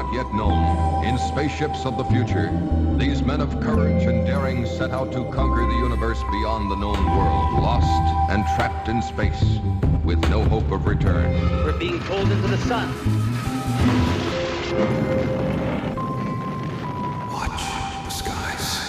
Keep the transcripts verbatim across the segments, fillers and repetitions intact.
not yet known, in spaceships of the future, these men of courage and daring set out to conquer the universe beyond the known world, lost and trapped in space, with no hope of return. We're being pulled into the sun. Watch the skies.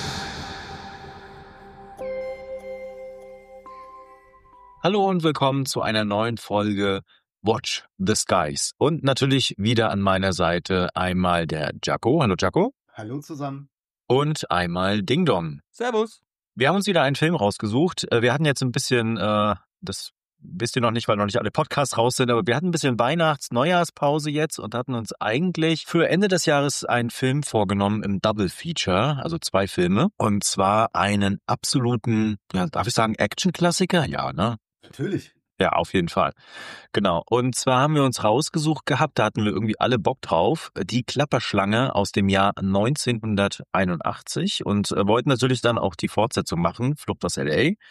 Hallo und willkommen zu einer neuen Folge Watch the Skies. Und natürlich wieder an meiner Seite einmal der Jaco. Hallo Jaco. Hallo zusammen. Und einmal Ding Dong. Servus. Wir haben uns wieder einen Film rausgesucht. Wir hatten jetzt ein bisschen, äh, das wisst ihr noch nicht, weil noch nicht alle Podcasts raus sind, aber wir hatten ein bisschen Weihnachts-Neujahrspause jetzt und hatten uns eigentlich für Ende des Jahres einen Film vorgenommen im Double Feature, also zwei Filme. Und zwar einen absoluten, ja, darf ich sagen, Action-Klassiker? Ja, ne? Natürlich. Ja, auf jeden Fall. Genau. Und zwar haben wir uns rausgesucht gehabt, da hatten wir irgendwie alle Bock drauf, die Klapperschlange aus dem Jahr neunzehnhunderteinundachtzig und äh, wollten natürlich dann auch die Fortsetzung machen, Flucht aus L A.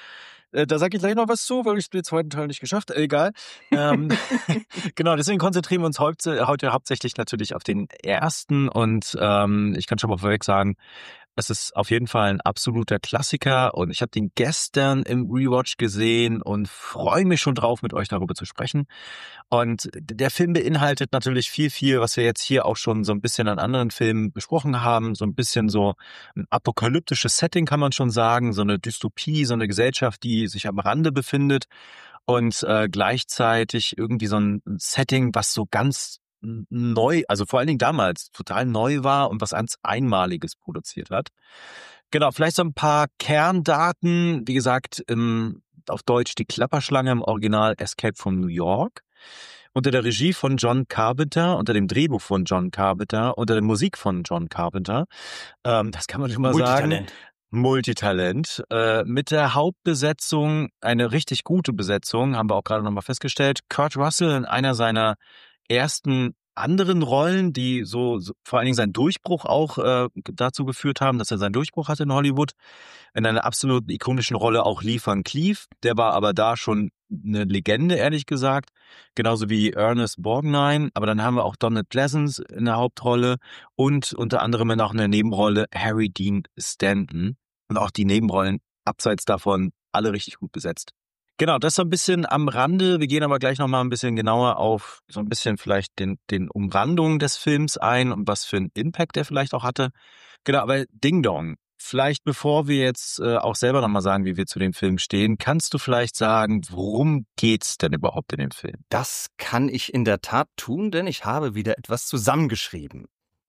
Äh, da sage ich gleich noch was zu, weil ich den zweiten Teil nicht geschafft, äh, egal. ähm, genau, deswegen konzentrieren wir uns heute, heute hauptsächlich natürlich auf den ersten und ähm, ich kann schon mal vorweg sagen, es ist auf jeden Fall ein absoluter Klassiker und ich habe den gestern im Rewatch gesehen und freue mich schon drauf, mit euch darüber zu sprechen. Und der Film beinhaltet natürlich viel, viel, was wir jetzt hier auch schon so ein bisschen an anderen Filmen besprochen haben. So ein bisschen so ein apokalyptisches Setting kann man schon sagen, so eine Dystopie, so eine Gesellschaft, die sich am Rande befindet und äh, gleichzeitig irgendwie so ein Setting, was so ganz neu, also vor allen Dingen damals total neu war und was ganz Einmaliges produziert hat. Genau, vielleicht so ein paar Kerndaten, wie gesagt, im, auf Deutsch die Klapperschlange, im Original Escape from New York, unter der Regie von John Carpenter, unter dem Drehbuch von John Carpenter, unter der Musik von John Carpenter. Ähm, das kann man schon mal sagen. Multitalent. Äh, mit der Hauptbesetzung, eine richtig gute Besetzung, haben wir auch gerade nochmal festgestellt. Kurt Russell in einer seiner ersten anderen Rollen, die so, so vor allen Dingen seinen Durchbruch auch äh, dazu geführt haben, dass er seinen Durchbruch hatte in Hollywood. In einer absolut ikonischen Rolle auch Lee Van Cleef. Der war aber da schon eine Legende, ehrlich gesagt. Genauso wie Ernest Borgnine. Aber dann haben wir auch Donald Pleasence in der Hauptrolle und unter anderem auch in der Nebenrolle Harry Dean Stanton. Und auch die Nebenrollen abseits davon alle richtig gut besetzt. Genau, das so ein bisschen am Rande. Wir gehen aber gleich nochmal ein bisschen genauer auf so ein bisschen vielleicht den, den Umrandungen des Films ein und was für einen Impact der vielleicht auch hatte. Genau, aber Ding Dong, vielleicht bevor wir jetzt äh, auch selber nochmal sagen, wie wir zu dem Film stehen, kannst du vielleicht sagen, worum geht's denn überhaupt in dem Film? Das kann ich in der Tat tun, denn ich habe wieder etwas zusammengeschrieben.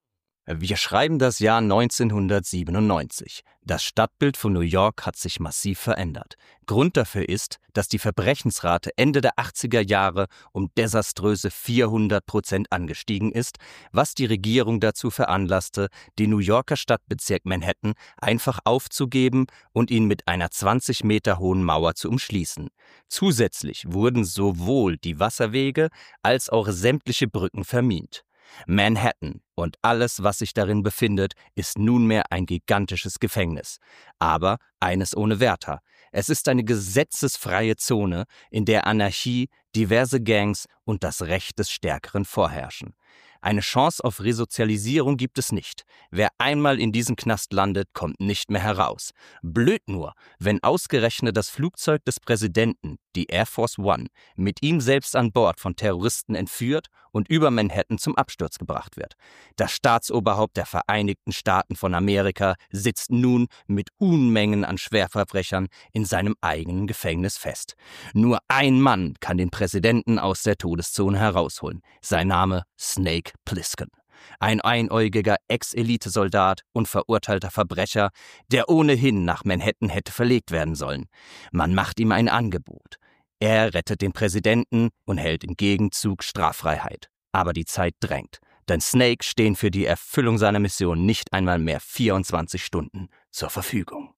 Wir schreiben das Jahr neunzehnhundertsiebenundneunzig. Das Stadtbild von New York hat sich massiv verändert. Grund dafür ist, dass die Verbrechensrate Ende der achtziger Jahre um desaströse vierhundert Prozent angestiegen ist, was die Regierung dazu veranlasste, den New Yorker Stadtbezirk Manhattan einfach aufzugeben und ihn mit einer zwanzig Meter hohen Mauer zu umschließen. Zusätzlich wurden sowohl die Wasserwege als auch sämtliche Brücken vermint. Manhattan und alles, was sich darin befindet, ist nunmehr ein gigantisches Gefängnis. Aber eines ohne Wärter. Es ist eine gesetzesfreie Zone, in der Anarchie, diverse Gangs und das Recht des Stärkeren vorherrschen. Eine Chance auf Resozialisierung gibt es nicht. Wer einmal in diesem Knast landet, kommt nicht mehr heraus. Blöd nur, wenn ausgerechnet das Flugzeug des Präsidenten, die Air Force One, mit ihm selbst an Bord von Terroristen entführt und über Manhattan zum Absturz gebracht wird. Das Staatsoberhaupt der Vereinigten Staaten von Amerika sitzt nun mit Unmengen an Schwerverbrechern in seinem eigenen Gefängnis fest. Nur ein Mann kann den Präsidenten aus der Todeszone herausholen. Sein Name Snake Plissken. Ein einäugiger Ex-Elitesoldat und verurteilter Verbrecher, der ohnehin nach Manhattan hätte verlegt werden sollen. Man macht ihm ein Angebot. Er rettet den Präsidenten und hält im Gegenzug Straffreiheit. Aber die Zeit drängt, denn Snake stehen für die Erfüllung seiner Mission nicht einmal mehr vierundzwanzig Stunden zur Verfügung.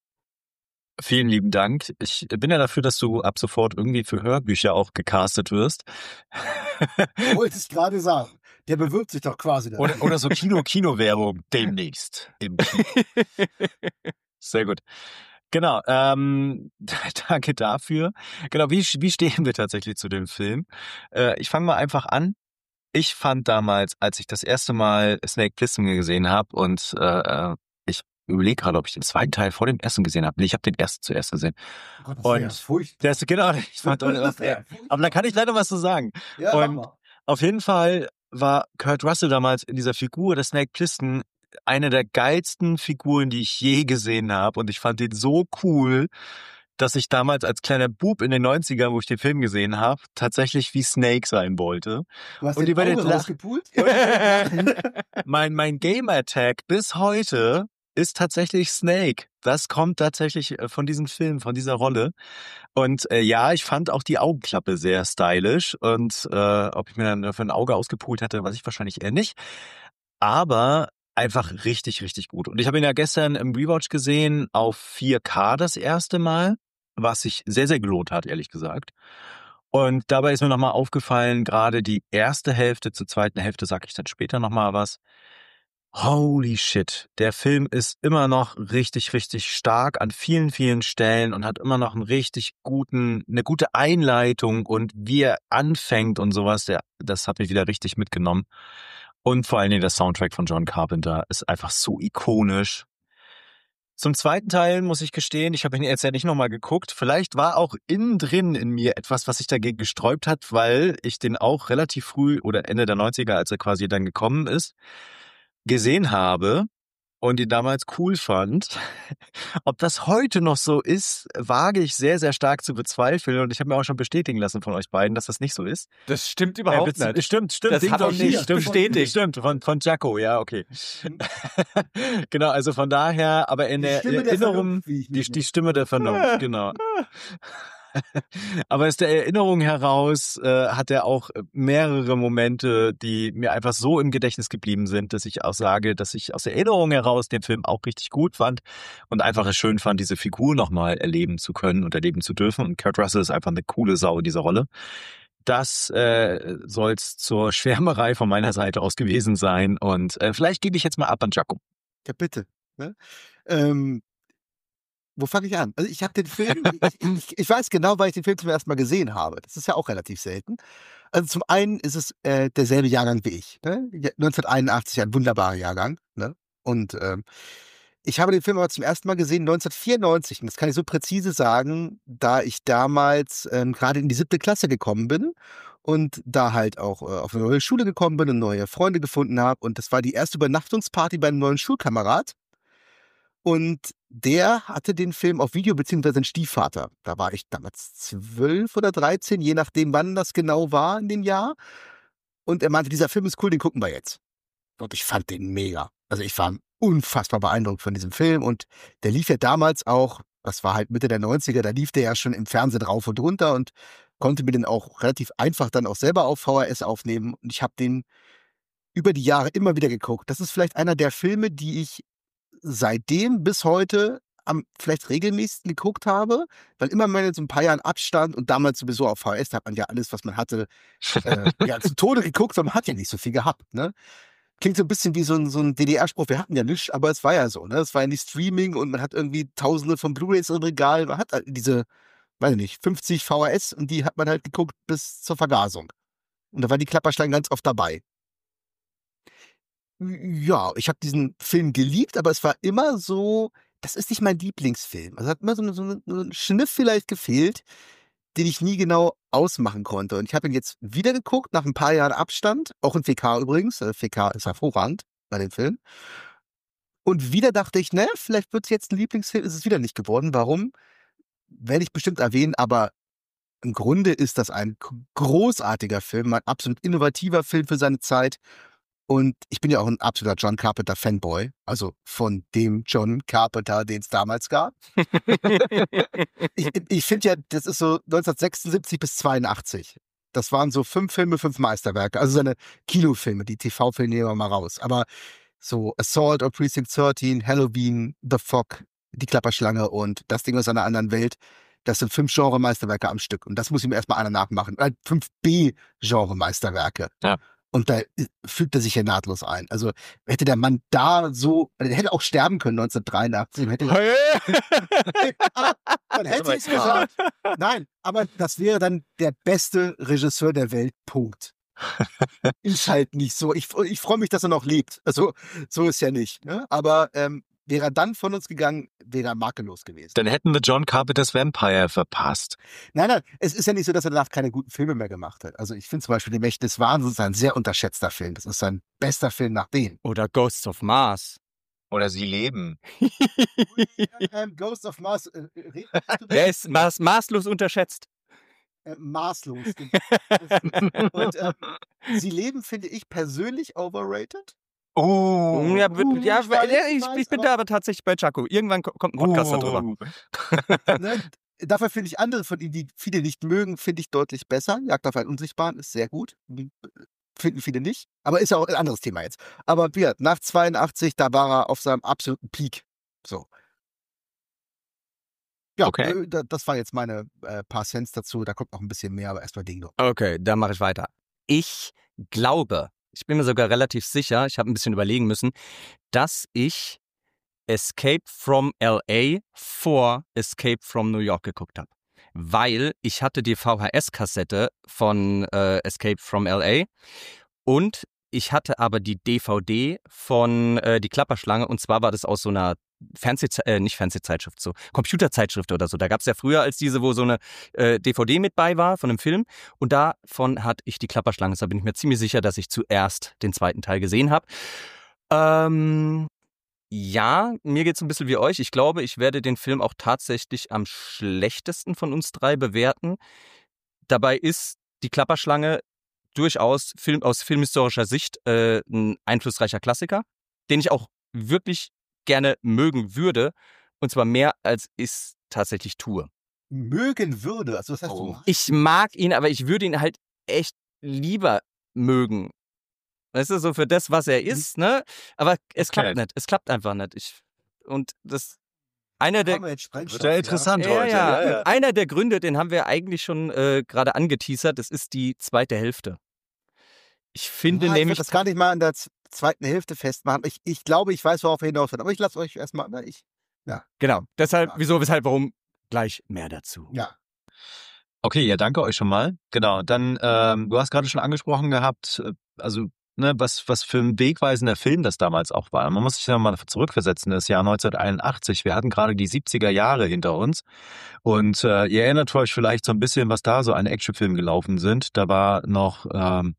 Vielen lieben Dank. Ich bin ja dafür, dass du ab sofort irgendwie für Hörbücher auch gecastet wirst. Wollte ich gerade sagen. Der bewirbt sich doch quasi da. Oder, oder so Kino-Kino-Werbung demnächst im Kino. Sehr gut. Genau, ähm, danke dafür. Genau, wie, wie stehen wir tatsächlich zu dem Film? Äh, ich fange mal einfach an. ich fand damals, als ich das erste Mal Snake Plissken gesehen habe und äh, ich überlege gerade, ob ich den zweiten Teil vor dem ersten gesehen habe. Nee, ich habe den ersten zuerst gesehen. Oh Gott, das Und wäre ja furchtbar. der ist, genau, ich fand, Das wär aber da kann ich leider was zu sagen. Ja, Und mach mal. auf jeden Fall war Kurt Russell damals in dieser Figur des Snake Plissken eine der geilsten Figuren, die ich je gesehen habe. Und ich fand den so cool, dass ich damals als kleiner Bub in den neunzigern, wo ich den Film gesehen habe, tatsächlich wie Snake sein wollte. Du hast Und den ihr werdet Auge lachen. rausgepult? mein mein Game-Attack bis heute ist tatsächlich Snake. Das kommt tatsächlich äh, von diesem Film, von dieser Rolle. Und äh, ja, ich fand auch die Augenklappe sehr stylisch. Und äh, ob ich mir dann für ein Auge ausgepult hätte, weiß ich wahrscheinlich eher nicht. Aber einfach richtig, richtig gut. Und ich habe ihn ja gestern im Rewatch gesehen auf vier K das erste Mal, was sich sehr, sehr gelohnt hat, ehrlich gesagt. Und dabei ist mir nochmal aufgefallen, gerade die erste Hälfte, zur zweiten Hälfte sage ich dann später nochmal was. Holy shit, der Film ist immer noch richtig, richtig stark an vielen, vielen Stellen und hat immer noch einen richtig guten, eine gute Einleitung und wie er anfängt und sowas, der, das hat mich wieder richtig mitgenommen. Und vor allen Dingen der Soundtrack von John Carpenter ist einfach so ikonisch. Zum zweiten Teil muss ich gestehen, ich habe ihn jetzt ja nicht nochmal geguckt. Vielleicht war auch innen drin in mir etwas, was sich dagegen gesträubt hat, weil ich den auch relativ früh oder Ende der neunziger, als er quasi dann gekommen ist, gesehen habe und ihn damals cool fand. Ob das heute noch so ist, wage ich sehr, sehr stark zu bezweifeln. Und ich habe mir auch schon bestätigen lassen von euch beiden, dass das nicht so ist. Das stimmt überhaupt äh, nicht. Stimmt, stimmt. Das Ding hat doch auch nicht stimmt, bestätigt. Stimmt, von, von Jacko, ja, okay. Genau, also von daher, aber in Die der Stimme der Erinnerung, Vernunft, wie ich die, mich die nenne. Stimme der Vernunft, genau. Aber aus der Erinnerung heraus äh, hat er auch mehrere Momente, die mir einfach so im Gedächtnis geblieben sind, dass ich auch sage, dass ich aus der Erinnerung heraus den Film auch richtig gut fand und einfach es schön fand, diese Figur nochmal erleben zu können und erleben zu dürfen. Und Kurt Russell ist einfach eine coole Sau in dieser Rolle. Das äh, soll es zur Schwärmerei von meiner Seite aus gewesen sein. Und äh, vielleicht gebe ich jetzt mal ab an Giacomo. Ja, bitte. Ne? Ähm, wo fange ich an? Also ich habe den Film, ich, ich, ich weiß genau, weil ich den Film zum ersten Mal gesehen habe. Das ist ja auch relativ selten. Also zum einen ist es äh, derselbe Jahrgang wie ich. Ne? neunzehnhunderteinundachtzig, ein wunderbarer Jahrgang. Ne? Und ähm, ich habe den Film aber zum ersten Mal gesehen neunzehnhundertvierundneunzig. Und das kann ich so präzise sagen, da ich damals ähm, gerade in die siebte Klasse gekommen bin und da halt auch äh, auf eine neue Schule gekommen bin und neue Freunde gefunden habe. Und das war die erste Übernachtungsparty bei einem neuen Schulkamerad. Und der hatte den Film auf Video, beziehungsweise ein Stiefvater. Da war ich damals zwölf oder dreizehn, je nachdem, wann das genau war in dem Jahr. Und er meinte, dieser Film ist cool, den gucken wir jetzt. Und ich fand den mega. Also ich war unfassbar beeindruckt von diesem Film. Und der lief ja damals auch, das war halt Mitte der neunziger, da lief der ja schon im Fernsehen rauf und runter und konnte mir den auch relativ einfach dann auch selber auf V H S aufnehmen. Und ich habe den über die Jahre immer wieder geguckt. Das ist vielleicht einer der Filme, die ich seitdem bis heute am vielleicht regelmäßigsten geguckt habe, weil immer mal in so ein paar Jahren Abstand und damals sowieso auf V H S, da hat man ja alles, was man hatte, äh, ja, zu Tode geguckt, weil man hat ja nicht so viel gehabt, ne? Klingt so ein bisschen wie so ein, so ein D D R-Spruch, wir hatten ja nichts, aber es war ja so, ne? Es war ja nicht Streaming und man hat irgendwie tausende von Blu-rays im Regal, man hat halt diese, weiß ich nicht, fünfzig V H S und die hat man halt geguckt bis zur Vergasung. Und da war die Klapperschlange ganz oft dabei. Ja, ich habe diesen Film geliebt, aber es war immer so, das ist nicht mein Lieblingsfilm. Also hat immer so, eine, so, eine, so ein Schniff vielleicht gefehlt, den ich nie genau ausmachen konnte. Und ich habe ihn jetzt wieder geguckt, nach ein paar Jahren Abstand, auch in vier K übrigens. Äh, vier K ist hervorragend bei dem Film. Und wieder dachte ich, naja, vielleicht wird es jetzt ein Lieblingsfilm, ist es wieder nicht geworden. Warum? Werde ich bestimmt erwähnen, aber im Grunde ist das ein großartiger Film, ein absolut innovativer Film für seine Zeit. Und ich bin ja auch ein absoluter John Carpenter-Fanboy, also von dem John Carpenter, den es damals gab. ich ich finde ja, das ist so neunzehnhundertsechsundsiebzig bis zweiundachtzig. Das waren so fünf Filme, fünf Meisterwerke. Also seine Kinofilme, die T V-Filme nehmen wir mal raus. Aber so Assault on Precinct dreizehn, Halloween, The Fog, Die Klapperschlange und Das Ding aus einer anderen Welt, das sind fünf Genre-Meisterwerke am Stück. Und das muss ihm erstmal einer nachmachen. Oder fünf B-Genre-Meisterwerke. Ja. Und da fügt er sich ja nahtlos ein. Also hätte der Mann da so, der hätte auch sterben können neunzehnhundertdreiundachtzig. Hätte dann hätte ich gesagt, nein, aber das wäre dann der beste Regisseur der Welt, Punkt. ist halt nicht so. Ich, ich freue mich, dass er noch lebt. Also, so ist ja nicht. Ne? Aber ähm, wäre er dann von uns gegangen, wäre er makellos gewesen. Dann hätten wir John Carpenters Vampire verpasst. Nein, nein, es ist ja nicht so, dass er danach keine guten Filme mehr gemacht hat. Also ich finde zum Beispiel Die Mächte des Wahnsinns ein sehr unterschätzter Film. Das ist sein bester Film nach dem. Oder Ghosts of Mars. Oder Sie leben. ähm, Ghost of Mars. Äh, red- Der ist maß, maßlos unterschätzt. äh, maßlos. Und ähm, Sie leben, finde ich persönlich overrated. Oh. ja, wird- uh, ja, ich weiß, ja, ich, ich weiß, ich bin aber- da aber tatsächlich bei Chaco. Irgendwann ko- kommt ein Podcast darüber. Ne? Dafür finde ich andere von ihnen, die viele nicht mögen, finde ich deutlich besser. Jagd auf einen Unsichtbaren ist sehr gut. Finden viele nicht. Aber ist ja auch ein anderes Thema jetzt. Aber ja, nach zweiundachtzig, da war er auf seinem absoluten Peak. So. Ja, Okay. äh, da- das war jetzt meine äh, paar Cents dazu. Da kommt noch ein bisschen mehr, aber erstmal Dingo. Okay, dann mache ich weiter. Ich glaube, ich bin mir sogar relativ sicher, ich habe ein bisschen überlegen müssen, dass ich Escape from L A vor Escape from New York geguckt habe. Weil ich hatte die V H S-Kassette von äh, Escape from L A und ich hatte aber die D V D von äh, Die Klapperschlange, und zwar war das aus so einer Fernseh äh, nicht Fernsehzeitschrift, so Computerzeitschrift oder so. Da gab es ja früher als diese, wo so eine äh, D V D mit bei war von einem Film, und davon hatte ich Die Klapperschlange. Da bin ich mir ziemlich sicher, dass ich zuerst den zweiten Teil gesehen habe. Ähm, ja, mir geht's ein bisschen wie euch. Ich glaube, ich werde den Film auch tatsächlich am schlechtesten von uns drei bewerten. Dabei ist Die Klapperschlange durchaus Film, aus filmhistorischer Sicht äh, ein einflussreicher Klassiker, den ich auch wirklich gerne mögen würde, und zwar mehr, als ich es tatsächlich tue. Mögen würde. Also das heißt, Oh. du magst- Ich mag ihn, aber ich würde ihn halt echt lieber mögen. Weißt du, so für das, was er ist, ne? Aber es Okay. klappt nicht. Es klappt einfach nicht. Ich, und das einer der haben wir jetzt Sprengstoff, Sehr interessant Ja, heute. ja. Ja, ja. Und einer der Gründe, den haben wir eigentlich schon äh, gerade angeteasert, das ist die zweite Hälfte. Ich finde Ja, ich nämlich, würde das gar nicht mal an der z- zweiten Hälfte festmachen. Ich, ich glaube, ich weiß, worauf er hinaus will. Aber ich lasse euch erstmal. Na, ich, genau, deshalb, Ja. wieso, weshalb, warum, gleich mehr dazu. ja. Okay, ja, danke euch schon mal. Genau, dann, ähm, du hast gerade schon angesprochen gehabt, äh, also, ne, was, was für ein wegweisender Film das damals auch war. Man muss sich ja mal zurückversetzen, das Jahr neunzehnhunderteinundachtzig. Wir hatten gerade die siebziger Jahre hinter uns. Und äh, ihr erinnert euch vielleicht so ein bisschen, was da so an Actionfilmen gelaufen sind. Da war noch, ähm,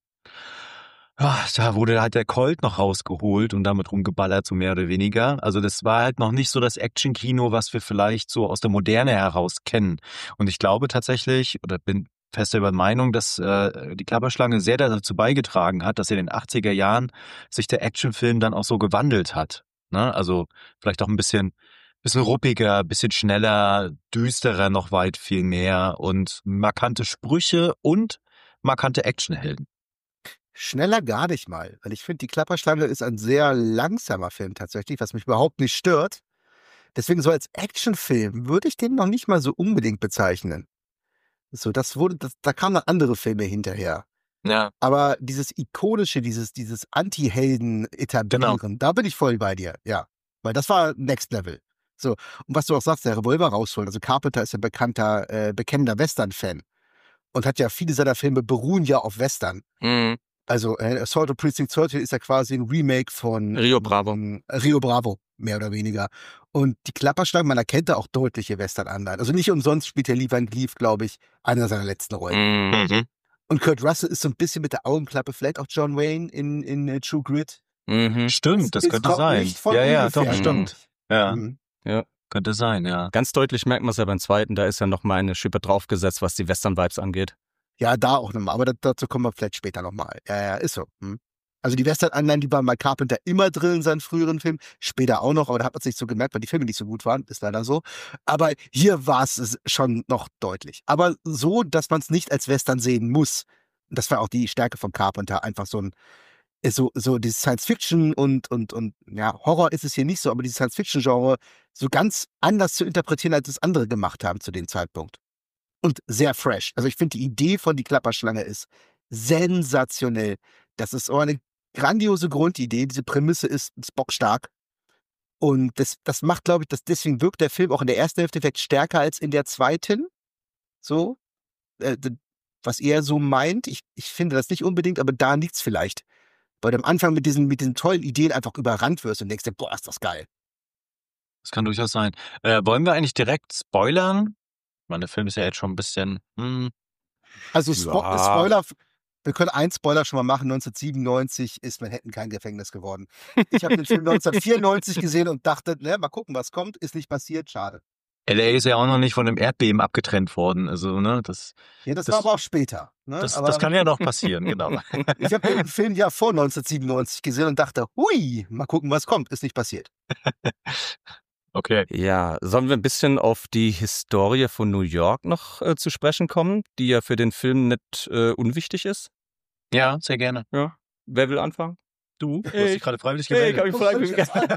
ja, da wurde halt der Colt noch rausgeholt und damit rumgeballert, so mehr oder weniger. Also das war halt noch nicht so das Action-Kino, was wir vielleicht so aus der Moderne heraus kennen. Und ich glaube tatsächlich, oder bin fest der Meinung, dass äh, die Klapperschlange sehr dazu beigetragen hat, dass in den achtziger Jahren sich der Actionfilm dann auch so gewandelt hat. Ne? Also vielleicht auch ein bisschen, bisschen ruppiger, bisschen schneller, düsterer noch weit viel mehr und markante Sprüche und markante Actionhelden. Schneller gar nicht mal. Weil ich finde, Die Klapperschlange ist ein sehr langsamer Film tatsächlich, was mich überhaupt nicht stört. Deswegen so als Actionfilm würde ich den noch nicht mal so unbedingt bezeichnen. So, das wurde, das, da kamen dann andere Filme hinterher. Ja. Aber dieses ikonische, dieses, dieses Anti-Helden etablieren, da bin ich voll bei dir, ja. Weil das war Next Level. So, und was du auch sagst, der Revolver rausholen. Also Carpenter ist ja bekannter, äh, bekennender Western-Fan. Und hat ja viele seiner Filme beruhen ja auf Western. Mhm. Also äh, Assault on Precinct dreizehn ist ja quasi ein Remake von Rio Bravo. ähm, Rio Bravo, mehr oder weniger. Und die Klapperschlange, man erkennt da auch deutliche Western-Anleihen. Also nicht umsonst spielt der Lee Van Cleef, glaube ich, einer seiner letzten Rollen. Mhm. Und Kurt Russell ist so ein bisschen mit der Augenklappe, vielleicht auch John Wayne in, in äh, True Grit. Mhm. Stimmt, das ist könnte doch sein. nicht von Ja, ja, ungefähr. doch, stimmt. Ja, Mhm. könnte sein, ja. Ganz deutlich merkt man es ja beim zweiten, da ist ja nochmal eine Schippe draufgesetzt, was die Western-Vibes angeht. Ja, da auch nochmal, aber da, dazu kommen wir vielleicht später nochmal. Ja, ja, ist so. Hm. Also die Western-Anleihen, die waren bei Carpenter immer drin in seinen früheren Filmen, später auch noch, aber da hat man es nicht so gemerkt, weil die Filme nicht so gut waren, ist leider so. Aber hier war es schon noch deutlich. Aber so, dass man es nicht als Western sehen muss. Und das war auch die Stärke von Carpenter, einfach so ein, so, so dieses Science-Fiction und, und, und, ja, Horror ist es hier nicht so, aber dieses Science-Fiction-Genre so ganz anders zu interpretieren, als es andere gemacht haben zu dem Zeitpunkt. Und sehr fresh. Also ich finde, die Idee von Die Klapperschlange ist sensationell. Das ist so eine grandiose Grundidee. Diese Prämisse ist, ist bockstark. Und das, das macht, glaube ich, dass deswegen wirkt der Film auch in der ersten Hälfte vielleicht stärker als in der zweiten. So. Äh, was er so meint. Ich, ich finde das nicht unbedingt, aber da liegt's vielleicht. Weil du am Anfang mit diesen, mit diesen tollen Ideen einfach überrannt wirst und denkst dir, boah, ist das geil. Das kann durchaus sein. Äh, wollen wir eigentlich direkt spoilern? Ich meine, der Film ist ja jetzt schon ein bisschen. Hm. Also Spo Ja. Spoiler, wir können einen Spoiler schon mal machen. neunzehnhundertsiebenundneunzig ist Manhattan kein Gefängnis geworden. Ich habe den Film neunzehnhundertvierundneunzig gesehen und dachte, ne, mal gucken, was kommt. Ist nicht passiert, schade. L A ist ja auch noch nicht von einem Erdbeben abgetrennt worden. Also, ne, das, Ja, das, Das- war aber auch später. Ne? das, aber das kann ja noch passieren, genau. ich habe den Film ja vor neunzehnhundertsiebenundneunzig gesehen und dachte, hui, mal gucken, was kommt. Ist nicht passiert. Okay. Ja, sollen wir ein bisschen auf die Historie von New York noch äh, zu sprechen kommen, die ja für den Film nicht äh, unwichtig ist? Ja, sehr gerne. Ja. Wer will anfangen? Du, du hast Ich. dich gerade freiwillig Hey, gemeldet. ich hab mich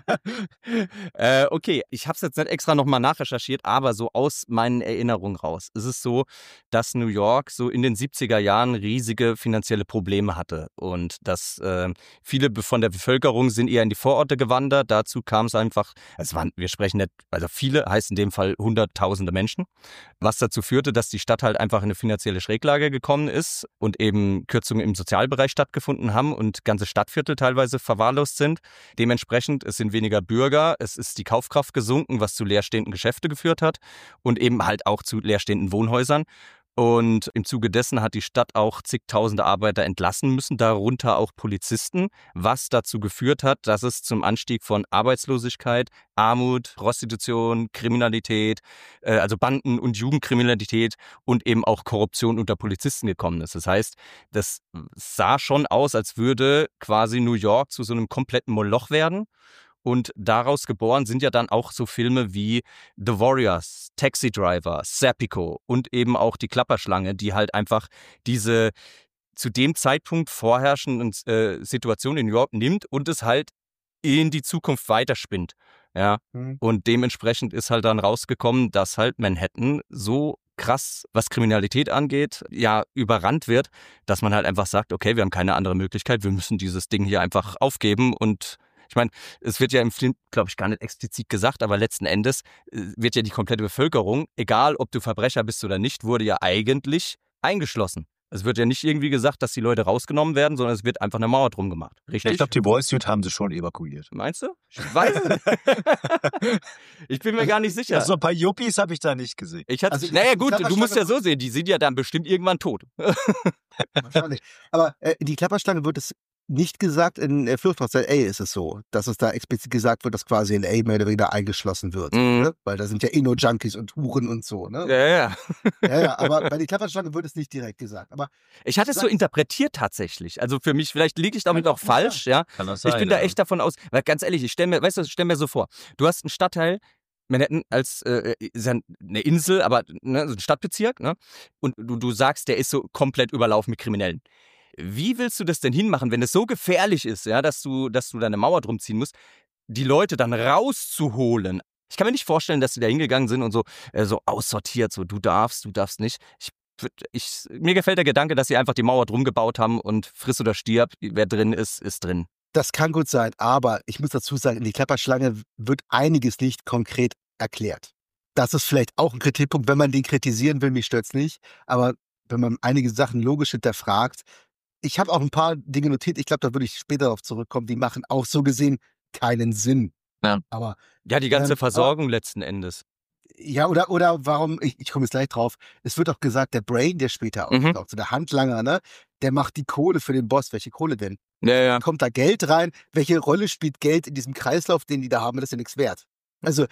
frei- äh, okay, ich habe es jetzt nicht extra nochmal nachrecherchiert, aber so aus meinen Erinnerungen raus. Es ist so, dass New York so in den siebziger Jahren riesige finanzielle Probleme hatte und dass äh, viele be- von der Bevölkerung sind eher in die Vororte gewandert. Dazu kam es einfach, es waren, wir sprechen nicht, also viele heißt in dem Fall hunderttausende Menschen, was dazu führte, dass die Stadt halt einfach in eine finanzielle Schräglage gekommen ist und eben Kürzungen im Sozialbereich stattgefunden haben und ganze Stadtviertel teilweise verwahrlost sind. Dementsprechend, es sind weniger Bürger, es ist die Kaufkraft gesunken, was zu leerstehenden Geschäften geführt hat und eben halt auch zu leerstehenden Wohnhäusern. Und im Zuge dessen hat die Stadt auch zigtausende Arbeiter entlassen müssen, darunter auch Polizisten, was dazu geführt hat, dass es zum Anstieg von Arbeitslosigkeit, Armut, Prostitution, Kriminalität, äh, also Banden- und Jugendkriminalität und eben auch Korruption unter Polizisten gekommen ist. Das heißt, das sah schon aus, als würde quasi New York zu so einem kompletten Moloch werden. Und daraus geboren sind ja dann auch so Filme wie The Warriors, Taxi Driver, Serpico und eben auch Die Klapperschlange, die halt einfach diese zu dem Zeitpunkt vorherrschenden äh, Situation in New York nimmt und es halt in die Zukunft weiterspinnt. Ja. Hm. Und dementsprechend ist halt dann rausgekommen, dass halt Manhattan so krass, was Kriminalität angeht, ja, überrannt wird, dass man halt einfach sagt, okay, wir haben keine andere Möglichkeit, wir müssen dieses Ding hier einfach aufgeben und ich meine, es wird ja im Film, glaube ich, gar nicht explizit gesagt, aber letzten Endes äh, wird ja die komplette Bevölkerung, egal ob du Verbrecher bist oder nicht, wurde ja eigentlich eingeschlossen. Es wird ja nicht irgendwie gesagt, dass die Leute rausgenommen werden, sondern es wird einfach eine Mauer drum gemacht. Richtig? Ich glaube, die Wall Street haben sie schon evakuiert. Meinst du? Ich weiß es nicht. Ich bin mir gar nicht sicher. Also ein paar Yuppies habe ich da nicht gesehen. Ich hatte, Also ich- naja ich gut, sag mal du musst schon- ja so sehen, die sind ja dann bestimmt irgendwann tot. Wahrscheinlich. Aber äh, in die Klapperschlange wird es nicht gesagt, in äh, Flucht aus L A ist es so, dass es da explizit gesagt wird, dass quasi L A mehr oder weniger eingeschlossen wird. Mhm. Ne? Weil da sind ja eh nur Junkies und Huren und so. Ne? Ja, ja. Ja, ja, aber bei die Klapperschlange wird es nicht direkt gesagt. Aber Ich hatte es so Sag's. interpretiert tatsächlich. Also für mich, vielleicht liege ich damit Kann auch auch gut falsch, ja. Kann das Ich bin da ja. echt davon aus, weil ganz ehrlich, ich stelle mir, weißt du, stell mir so vor, du hast einen Stadtteil, Manhattan als äh, ist ja eine Insel, aber ne, so ein Stadtbezirk, ne? Und du, du sagst, der ist so komplett überlaufen mit Kriminellen. Wie willst du das denn hinmachen, wenn es so gefährlich ist, ja, dass du, dass du da eine Mauer drum ziehen musst, die Leute dann rauszuholen? Ich kann mir nicht vorstellen, dass sie da hingegangen sind und so, äh, so aussortiert, so du darfst, du darfst nicht. Ich, ich, mir gefällt der Gedanke, dass sie einfach die Mauer drum gebaut haben und friss oder stirb, wer drin ist, ist drin. das kann gut sein. Aber ich muss dazu sagen, in die Klapperschlange wird einiges nicht konkret erklärt. Das ist vielleicht auch ein Kritikpunkt, wenn man den kritisieren will, mich stört's nicht. Aber wenn man einige Sachen logisch hinterfragt, ich habe auch ein paar Dinge notiert, ich glaube, da würde ich später darauf zurückkommen, die machen auch so gesehen keinen Sinn. Ja. Aber Ja, die ganze Ähm, Versorgung letzten Endes. ja, oder, oder warum, ich, ich komme jetzt gleich drauf, es wird auch gesagt, der Brain, der später Mhm. auftaucht, so der Handlanger, ne, der macht die Kohle für den Boss. Welche Kohle denn? Ja, ja. Kommt da Geld rein? Welche Rolle spielt Geld in diesem Kreislauf, den die da haben? Das ist ja nichts wert. Also,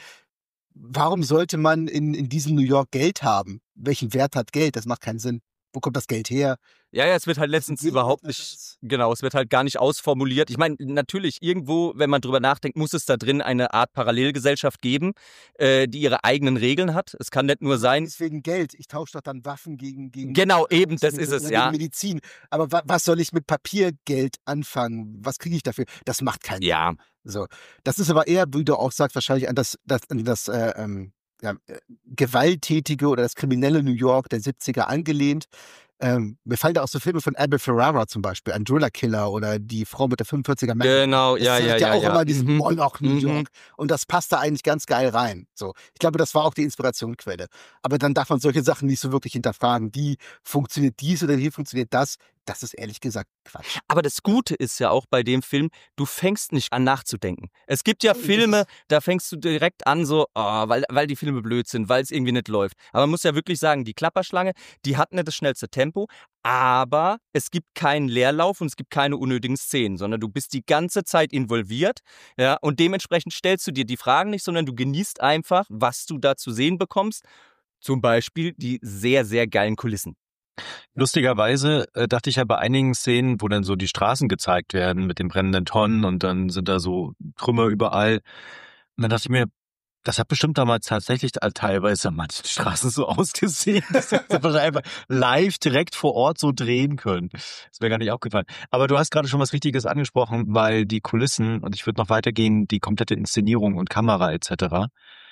warum sollte man in, in diesem New York Geld haben? Welchen Wert hat Geld? Das macht keinen Sinn. Wo kommt das Geld her? Ja, ja, es wird halt letztens Will- überhaupt nicht, genau, es wird halt gar nicht ausformuliert. Ich meine, natürlich, irgendwo, wenn man drüber nachdenkt, muss es da drin eine Art Parallelgesellschaft geben, äh, die ihre eigenen Regeln hat. Es kann nicht nur sein, Deswegen Geld. Ich tausche doch dann Waffen gegen. gegen Genau, eben, das gegen- ist es, oder ja. Gegen Medizin. Aber wa was soll ich mit Papiergeld anfangen? Was kriege ich dafür? Das macht keinen ja, Sinn. So. Das ist aber eher, wie du auch sagst, wahrscheinlich an das, das, an das äh, ähm, ja, äh, gewalttätige oder das kriminelle New York der siebziger angelehnt. Ähm, mir fallen da auch so Filme von Abel Ferrara zum Beispiel, ein Driller-Killer oder die Frau mit der fünfundvierziger Mac. Genau, Das ja, zeigt ja, ja ja. auch ja. immer diesen Mhm. Moloch New Mhm. York. Und das passt da eigentlich ganz geil rein. So, ich glaube, das war auch die Inspirationsquelle. Aber dann darf man solche Sachen nicht so wirklich hinterfragen. Wie funktioniert dies oder wie funktioniert das? Das ist ehrlich gesagt Quatsch. Aber das Gute ist ja auch bei dem Film, du fängst nicht an nachzudenken. Es gibt ja Das Filme, ist- da fängst du direkt an so, oh, weil, weil die Filme blöd sind, weil es irgendwie nicht läuft. Aber man muss ja wirklich sagen, die Klapperschlange, die hat nicht das schnellste Tempo, aber es gibt keinen Leerlauf und es gibt keine unnötigen Szenen, sondern du bist die ganze Zeit involviert, ja, und dementsprechend stellst du dir die Fragen nicht, sondern du genießt einfach, was du da zu sehen bekommst. Zum Beispiel die sehr, sehr geilen Kulissen. Lustigerweise äh, dachte ich ja bei einigen Szenen, wo dann so die Straßen gezeigt werden mit den brennenden Tonnen und dann sind da so Trümmer überall. Und dann dachte ich mir, das hat bestimmt damals tatsächlich teilweise an manchen Straßen so ausgesehen, dass wir das einfach live direkt vor Ort so drehen können. Das wäre gar nicht aufgefallen. Aber du hast gerade schon was Richtiges angesprochen, weil die Kulissen, und ich würde noch weitergehen, die komplette Inszenierung und Kamera et cetera,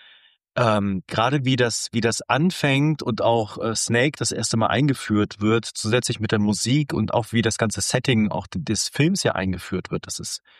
Ähm, gerade wie das, wie das anfängt und auch äh, Snake das erste Mal eingeführt wird, zusätzlich mit der Musik und auch wie das ganze Setting auch des Films ja eingeführt wird, das ist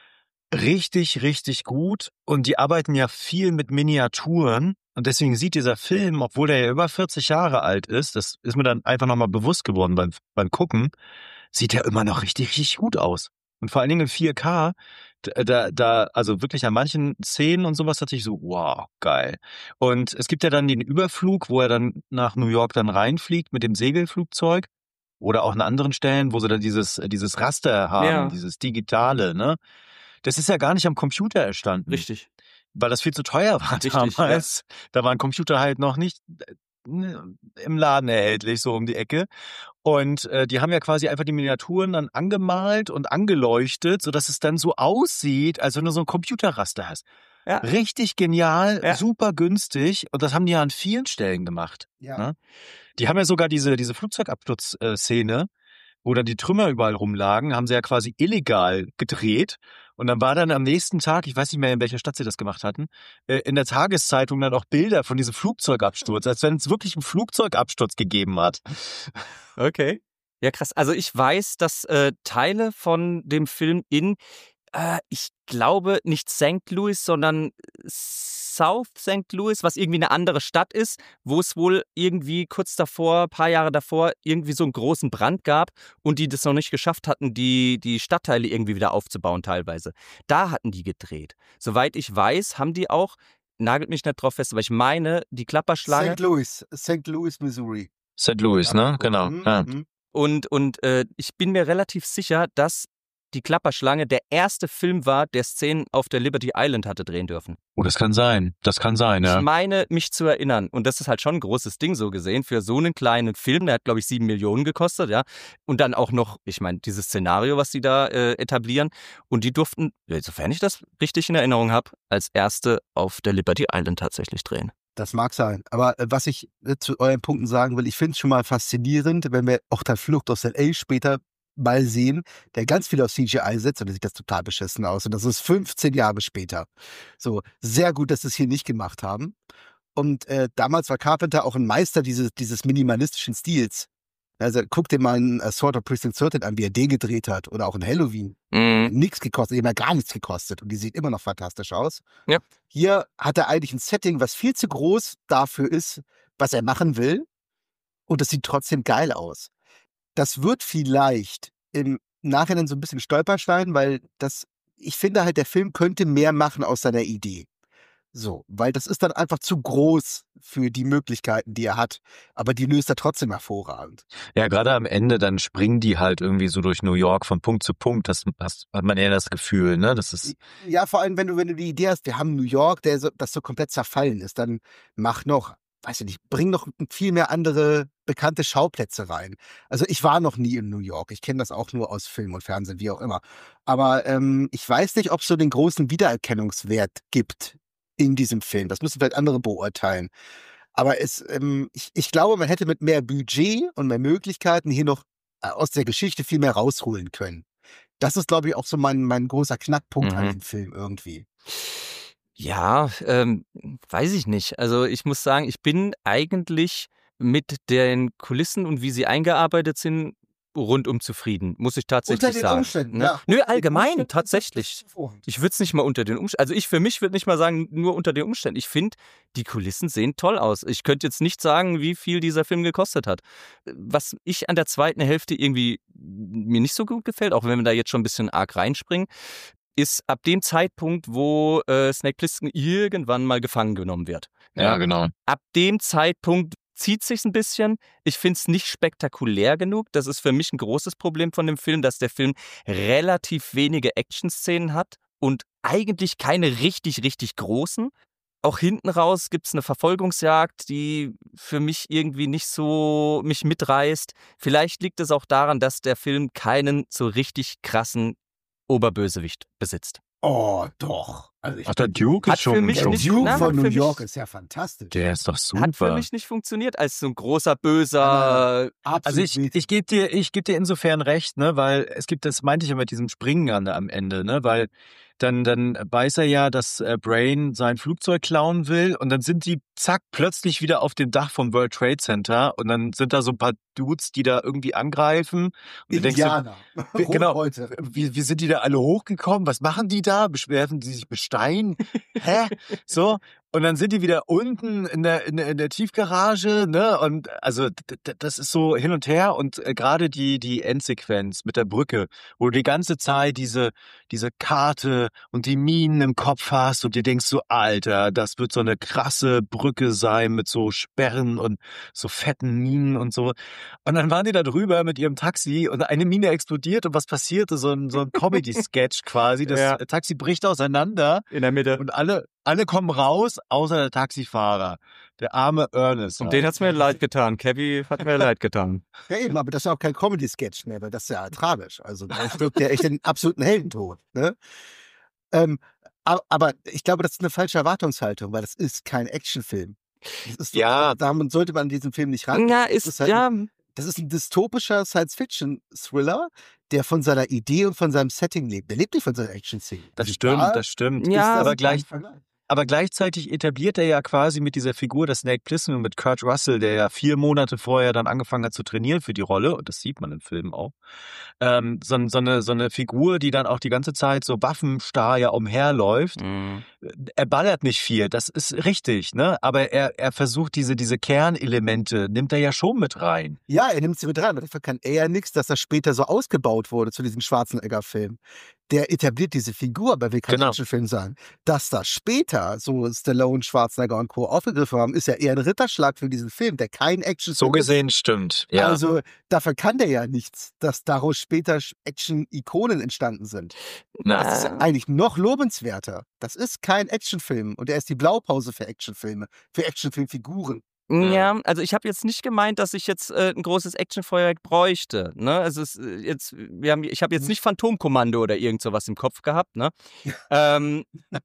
richtig, richtig gut. Und die arbeiten ja viel mit Miniaturen und deswegen sieht dieser Film, obwohl der ja über vierzig Jahre alt ist, das ist mir dann einfach nochmal bewusst geworden beim, beim Gucken, sieht er immer noch richtig, richtig gut aus. Und vor allen Dingen in vier K, da, da, also wirklich an manchen Szenen und sowas hatte ich so, wow, geil. Und es gibt ja dann den Überflug, wo er dann nach New York dann reinfliegt mit dem Segelflugzeug. Oder auch an anderen Stellen, wo sie dann dieses, dieses Raster haben, Ja. dieses Digitale, ne? Das ist ja gar nicht am Computer entstanden. Richtig. Weil das viel zu teuer war Richtig, damals. Da war ein Computer halt noch nicht äh, im Laden erhältlich, so um die Ecke. Und äh, die haben ja quasi einfach die Miniaturen dann angemalt und angeleuchtet, sodass es dann so aussieht, als wenn du so ein Computerraster hast. Ja. Richtig genial, Ja. super günstig. Und das haben die ja an vielen Stellen gemacht. Ja. Ne? Die haben ja sogar diese, diese Flugzeugabsturzszene, wo dann die Trümmer überall rumlagen, haben sie ja quasi illegal gedreht. Und dann war dann am nächsten Tag, ich weiß nicht mehr, in welcher Stadt sie das gemacht hatten, äh, in der Tageszeitung dann auch Bilder von diesem Flugzeugabsturz, als wenn es wirklich einen Flugzeugabsturz gegeben hat. Okay. Ja, krass. Also ich weiß, dass äh, Teile von dem Film in, äh, ich glaube, nicht Sankt Louis, sondern South Sankt Louis, was irgendwie eine andere Stadt ist, wo es wohl irgendwie kurz davor, ein paar Jahre davor, irgendwie so einen großen Brand gab und die das noch nicht geschafft hatten, die, die Stadtteile irgendwie wieder aufzubauen teilweise. Da hatten die gedreht. Soweit ich weiß, haben die auch, nagelt mich nicht drauf fest, aber ich meine, die Klapperschlange. Sankt Louis, Sankt Louis, Missouri. Sankt Louis, ne? Genau. Mhm, Ja. mhm. Und, und äh, ich bin mir relativ sicher, dass die Klapperschlange der erste Film war, der Szenen auf der Liberty Island hatte drehen dürfen. Oh, das kann sein. Das kann sein, ja. Ich meine, mich zu erinnern. Und das ist halt schon ein großes Ding so gesehen für so einen kleinen Film. Der hat, glaube ich, sieben Millionen gekostet, ja. Und dann auch noch, ich meine, dieses Szenario, was sie da äh, etablieren. Und die durften, sofern ich das richtig in Erinnerung habe, als erste auf der Liberty Island tatsächlich drehen. Das mag sein. Aber äh, was ich äh, zu euren Punkten sagen will, ich finde es schon mal faszinierend, wenn wir auch dann Flucht aus L A später mal sehen, der ganz viel auf C G I setzt, und da sieht das total beschissen aus. Und das ist fünfzehn Jahre später. So, sehr gut, dass sie es hier nicht gemacht haben. Und äh, damals war Carpenter auch ein Meister dieses, dieses minimalistischen Stils. Also guck dir mal einen Assault of Precinct dreizehn an, wie er den gedreht hat. Oder auch in Halloween. Mhm. Nichts gekostet, die haben ja gar nichts gekostet. Und die sieht immer noch fantastisch aus. Ja. Hier hat er eigentlich ein Setting, was viel zu groß dafür ist, was er machen will. Und das sieht trotzdem geil aus. Das wird vielleicht im Nachhinein so ein bisschen Stolperstein, weil das, ich finde halt, der Film könnte mehr machen aus seiner Idee. So, weil das ist dann einfach zu groß für die Möglichkeiten, die er hat. Aber die löst er trotzdem hervorragend. Ja, gerade am Ende, dann springen die halt irgendwie so durch New York von Punkt zu Punkt. Das, das hat man eher das Gefühl, ne? Das ist. Ja, vor allem, wenn du, wenn du die Idee hast, wir haben New York, der so, das so komplett zerfallen ist, dann mach noch, weiß ich nicht, bring noch viel mehr andere bekannte Schauplätze rein. Also ich war noch nie in New York. Ich kenne das auch nur aus Film und Fernsehen, wie auch immer. Aber ähm, ich weiß nicht, ob es so den großen Wiedererkennungswert gibt in diesem Film. Das müssen vielleicht andere beurteilen. Aber es, ähm, ich, ich glaube, man hätte mit mehr Budget und mehr Möglichkeiten hier noch äh, aus der Geschichte viel mehr rausholen können. Das ist, glaube ich, auch so mein, mein großer Knackpunkt Mhm. an dem Film irgendwie. Ja, ähm, weiß ich nicht. Also ich muss sagen, ich bin eigentlich mit den Kulissen und wie sie eingearbeitet sind, rundum zufrieden, muss ich tatsächlich Unter den sagen. Umständen, Ne? ja. Nö, Unter den allgemein, Umständen tatsächlich. ist das hervorragend. Ich würde es nicht mal unter den Umständen, also ich für mich würde nicht mal sagen, nur unter den Umständen. Ich finde, die Kulissen sehen toll aus. Ich könnte jetzt nicht sagen, wie viel dieser Film gekostet hat. Was ich an der zweiten Hälfte irgendwie mir nicht so gut gefällt, auch wenn wir da jetzt schon ein bisschen arg reinspringen, ist ab dem Zeitpunkt, wo äh, Snake Plissken irgendwann mal gefangen genommen wird. Ja, genau. Ab dem Zeitpunkt zieht sich's ein bisschen. Ich finde es nicht spektakulär genug. Das ist für mich ein großes Problem von dem Film, dass der Film relativ wenige Action-Szenen hat und eigentlich keine richtig, richtig großen. Auch hinten raus gibt es eine Verfolgungsjagd, die für mich irgendwie nicht so mich mitreißt. Vielleicht liegt es auch daran, dass der Film keinen so richtig krassen Oberbösewicht besitzt. Oh, doch. Also ich Ach, der Duke Hat ist schon für mich schon- nicht- Duke na, von hat New für mich- York ist ja fantastisch. Der ist doch super. Hat für mich nicht funktioniert als so ein großer, böser... Absolut Also ich, nicht. ich gebe dir, ich gebe dir insofern recht, ne, weil es gibt, das meinte ich ja mit diesem Springen an, am Ende, ne, weil dann, dann weiß er ja, dass äh, Brain sein Flugzeug klauen will und dann sind die zack plötzlich wieder auf dem Dach vom World Trade Center und dann sind da so ein paar Dudes, die da irgendwie angreifen. Und du denkst so, Indianer. wie- genau. heute. wie, wie sind die da alle hochgekommen? Was machen die da? Beschwerfen die sich mit Stein? Hä? So. Und dann sind die wieder unten in der, in der, in der Tiefgarage, ne? Und also d- d- das ist so hin und her. Und äh, gerade die, die Endsequenz mit der Brücke, wo du die ganze Zeit diese, diese Karte und die Minen im Kopf hast und dir denkst so, Alter, das wird so eine krasse Brücke sein mit so Sperren und so fetten Minen und so. Und dann waren die da drüber mit ihrem Taxi und eine Mine explodiert und was passierte? So ein, so ein Comedy-Sketch quasi. Das Ja. Taxi bricht auseinander In der Mitte. und alle, alle kommen raus, außer der Taxifahrer. Der arme Ernest. Und den hat's mir leid getan. Kevin hat mir leid getan. Ja, eben, aber das ist ja auch kein Comedy-Sketch mehr, weil das ist ja tragisch. Also da stirbt ja echt den absoluten Heldentod. Ne? Ähm, aber, aber ich glaube, das ist eine falsche Erwartungshaltung, weil das ist kein Actionfilm. Das ist, Ja. Damit sollte man diesen Film nicht ran. Ja, Das ist, ist halt ja, Das ist ein dystopischer Science-Fiction-Thriller, der von seiner Idee und von seinem Setting lebt. Der lebt nicht von seiner Action-Szene. Das Also stimmt, da das stimmt. Ja, aber, kein gleich, Vergleich. aber gleichzeitig etabliert er ja quasi mit dieser Figur des Snake Plissken und mit Kurt Russell, der ja vier Monate vorher dann angefangen hat zu trainieren für die Rolle, und das sieht man im Film auch, ähm, so, so, eine, so eine Figur, die dann auch die ganze Zeit so waffenstarr ja umherläuft. Mhm. Er ballert nicht viel, das ist richtig, ne? Aber er, er versucht diese, diese Kernelemente, nimmt er ja schon mit rein. Ja, er nimmt sie mit rein. Aber dafür kann er ja nichts, dass das später so ausgebaut wurde zu diesem Schwarzenegger-Film. Der etabliert diese Figur, aber will kein Genau. Actionfilm sein. Dass das später so Stallone, Schwarzenegger und Co. aufgegriffen haben, ist ja eher ein Ritterschlag für diesen Film, der kein Actionfilm So ist. gesehen stimmt, ja. Also dafür kann der ja nichts, dass daraus später Action-Ikonen entstanden sind. Na, Das ist eigentlich noch lobenswerter. Das ist kein Actionfilm und er ist die Blaupause für Actionfilme, für Actionfilmfiguren. Ja, also ich habe jetzt nicht gemeint, dass ich jetzt äh, ein großes Actionfeuerwerk bräuchte. Ne? Also es, äh, jetzt, wir haben, ich habe jetzt nicht Phantomkommando oder irgend sowas im Kopf gehabt. Ne? ähm,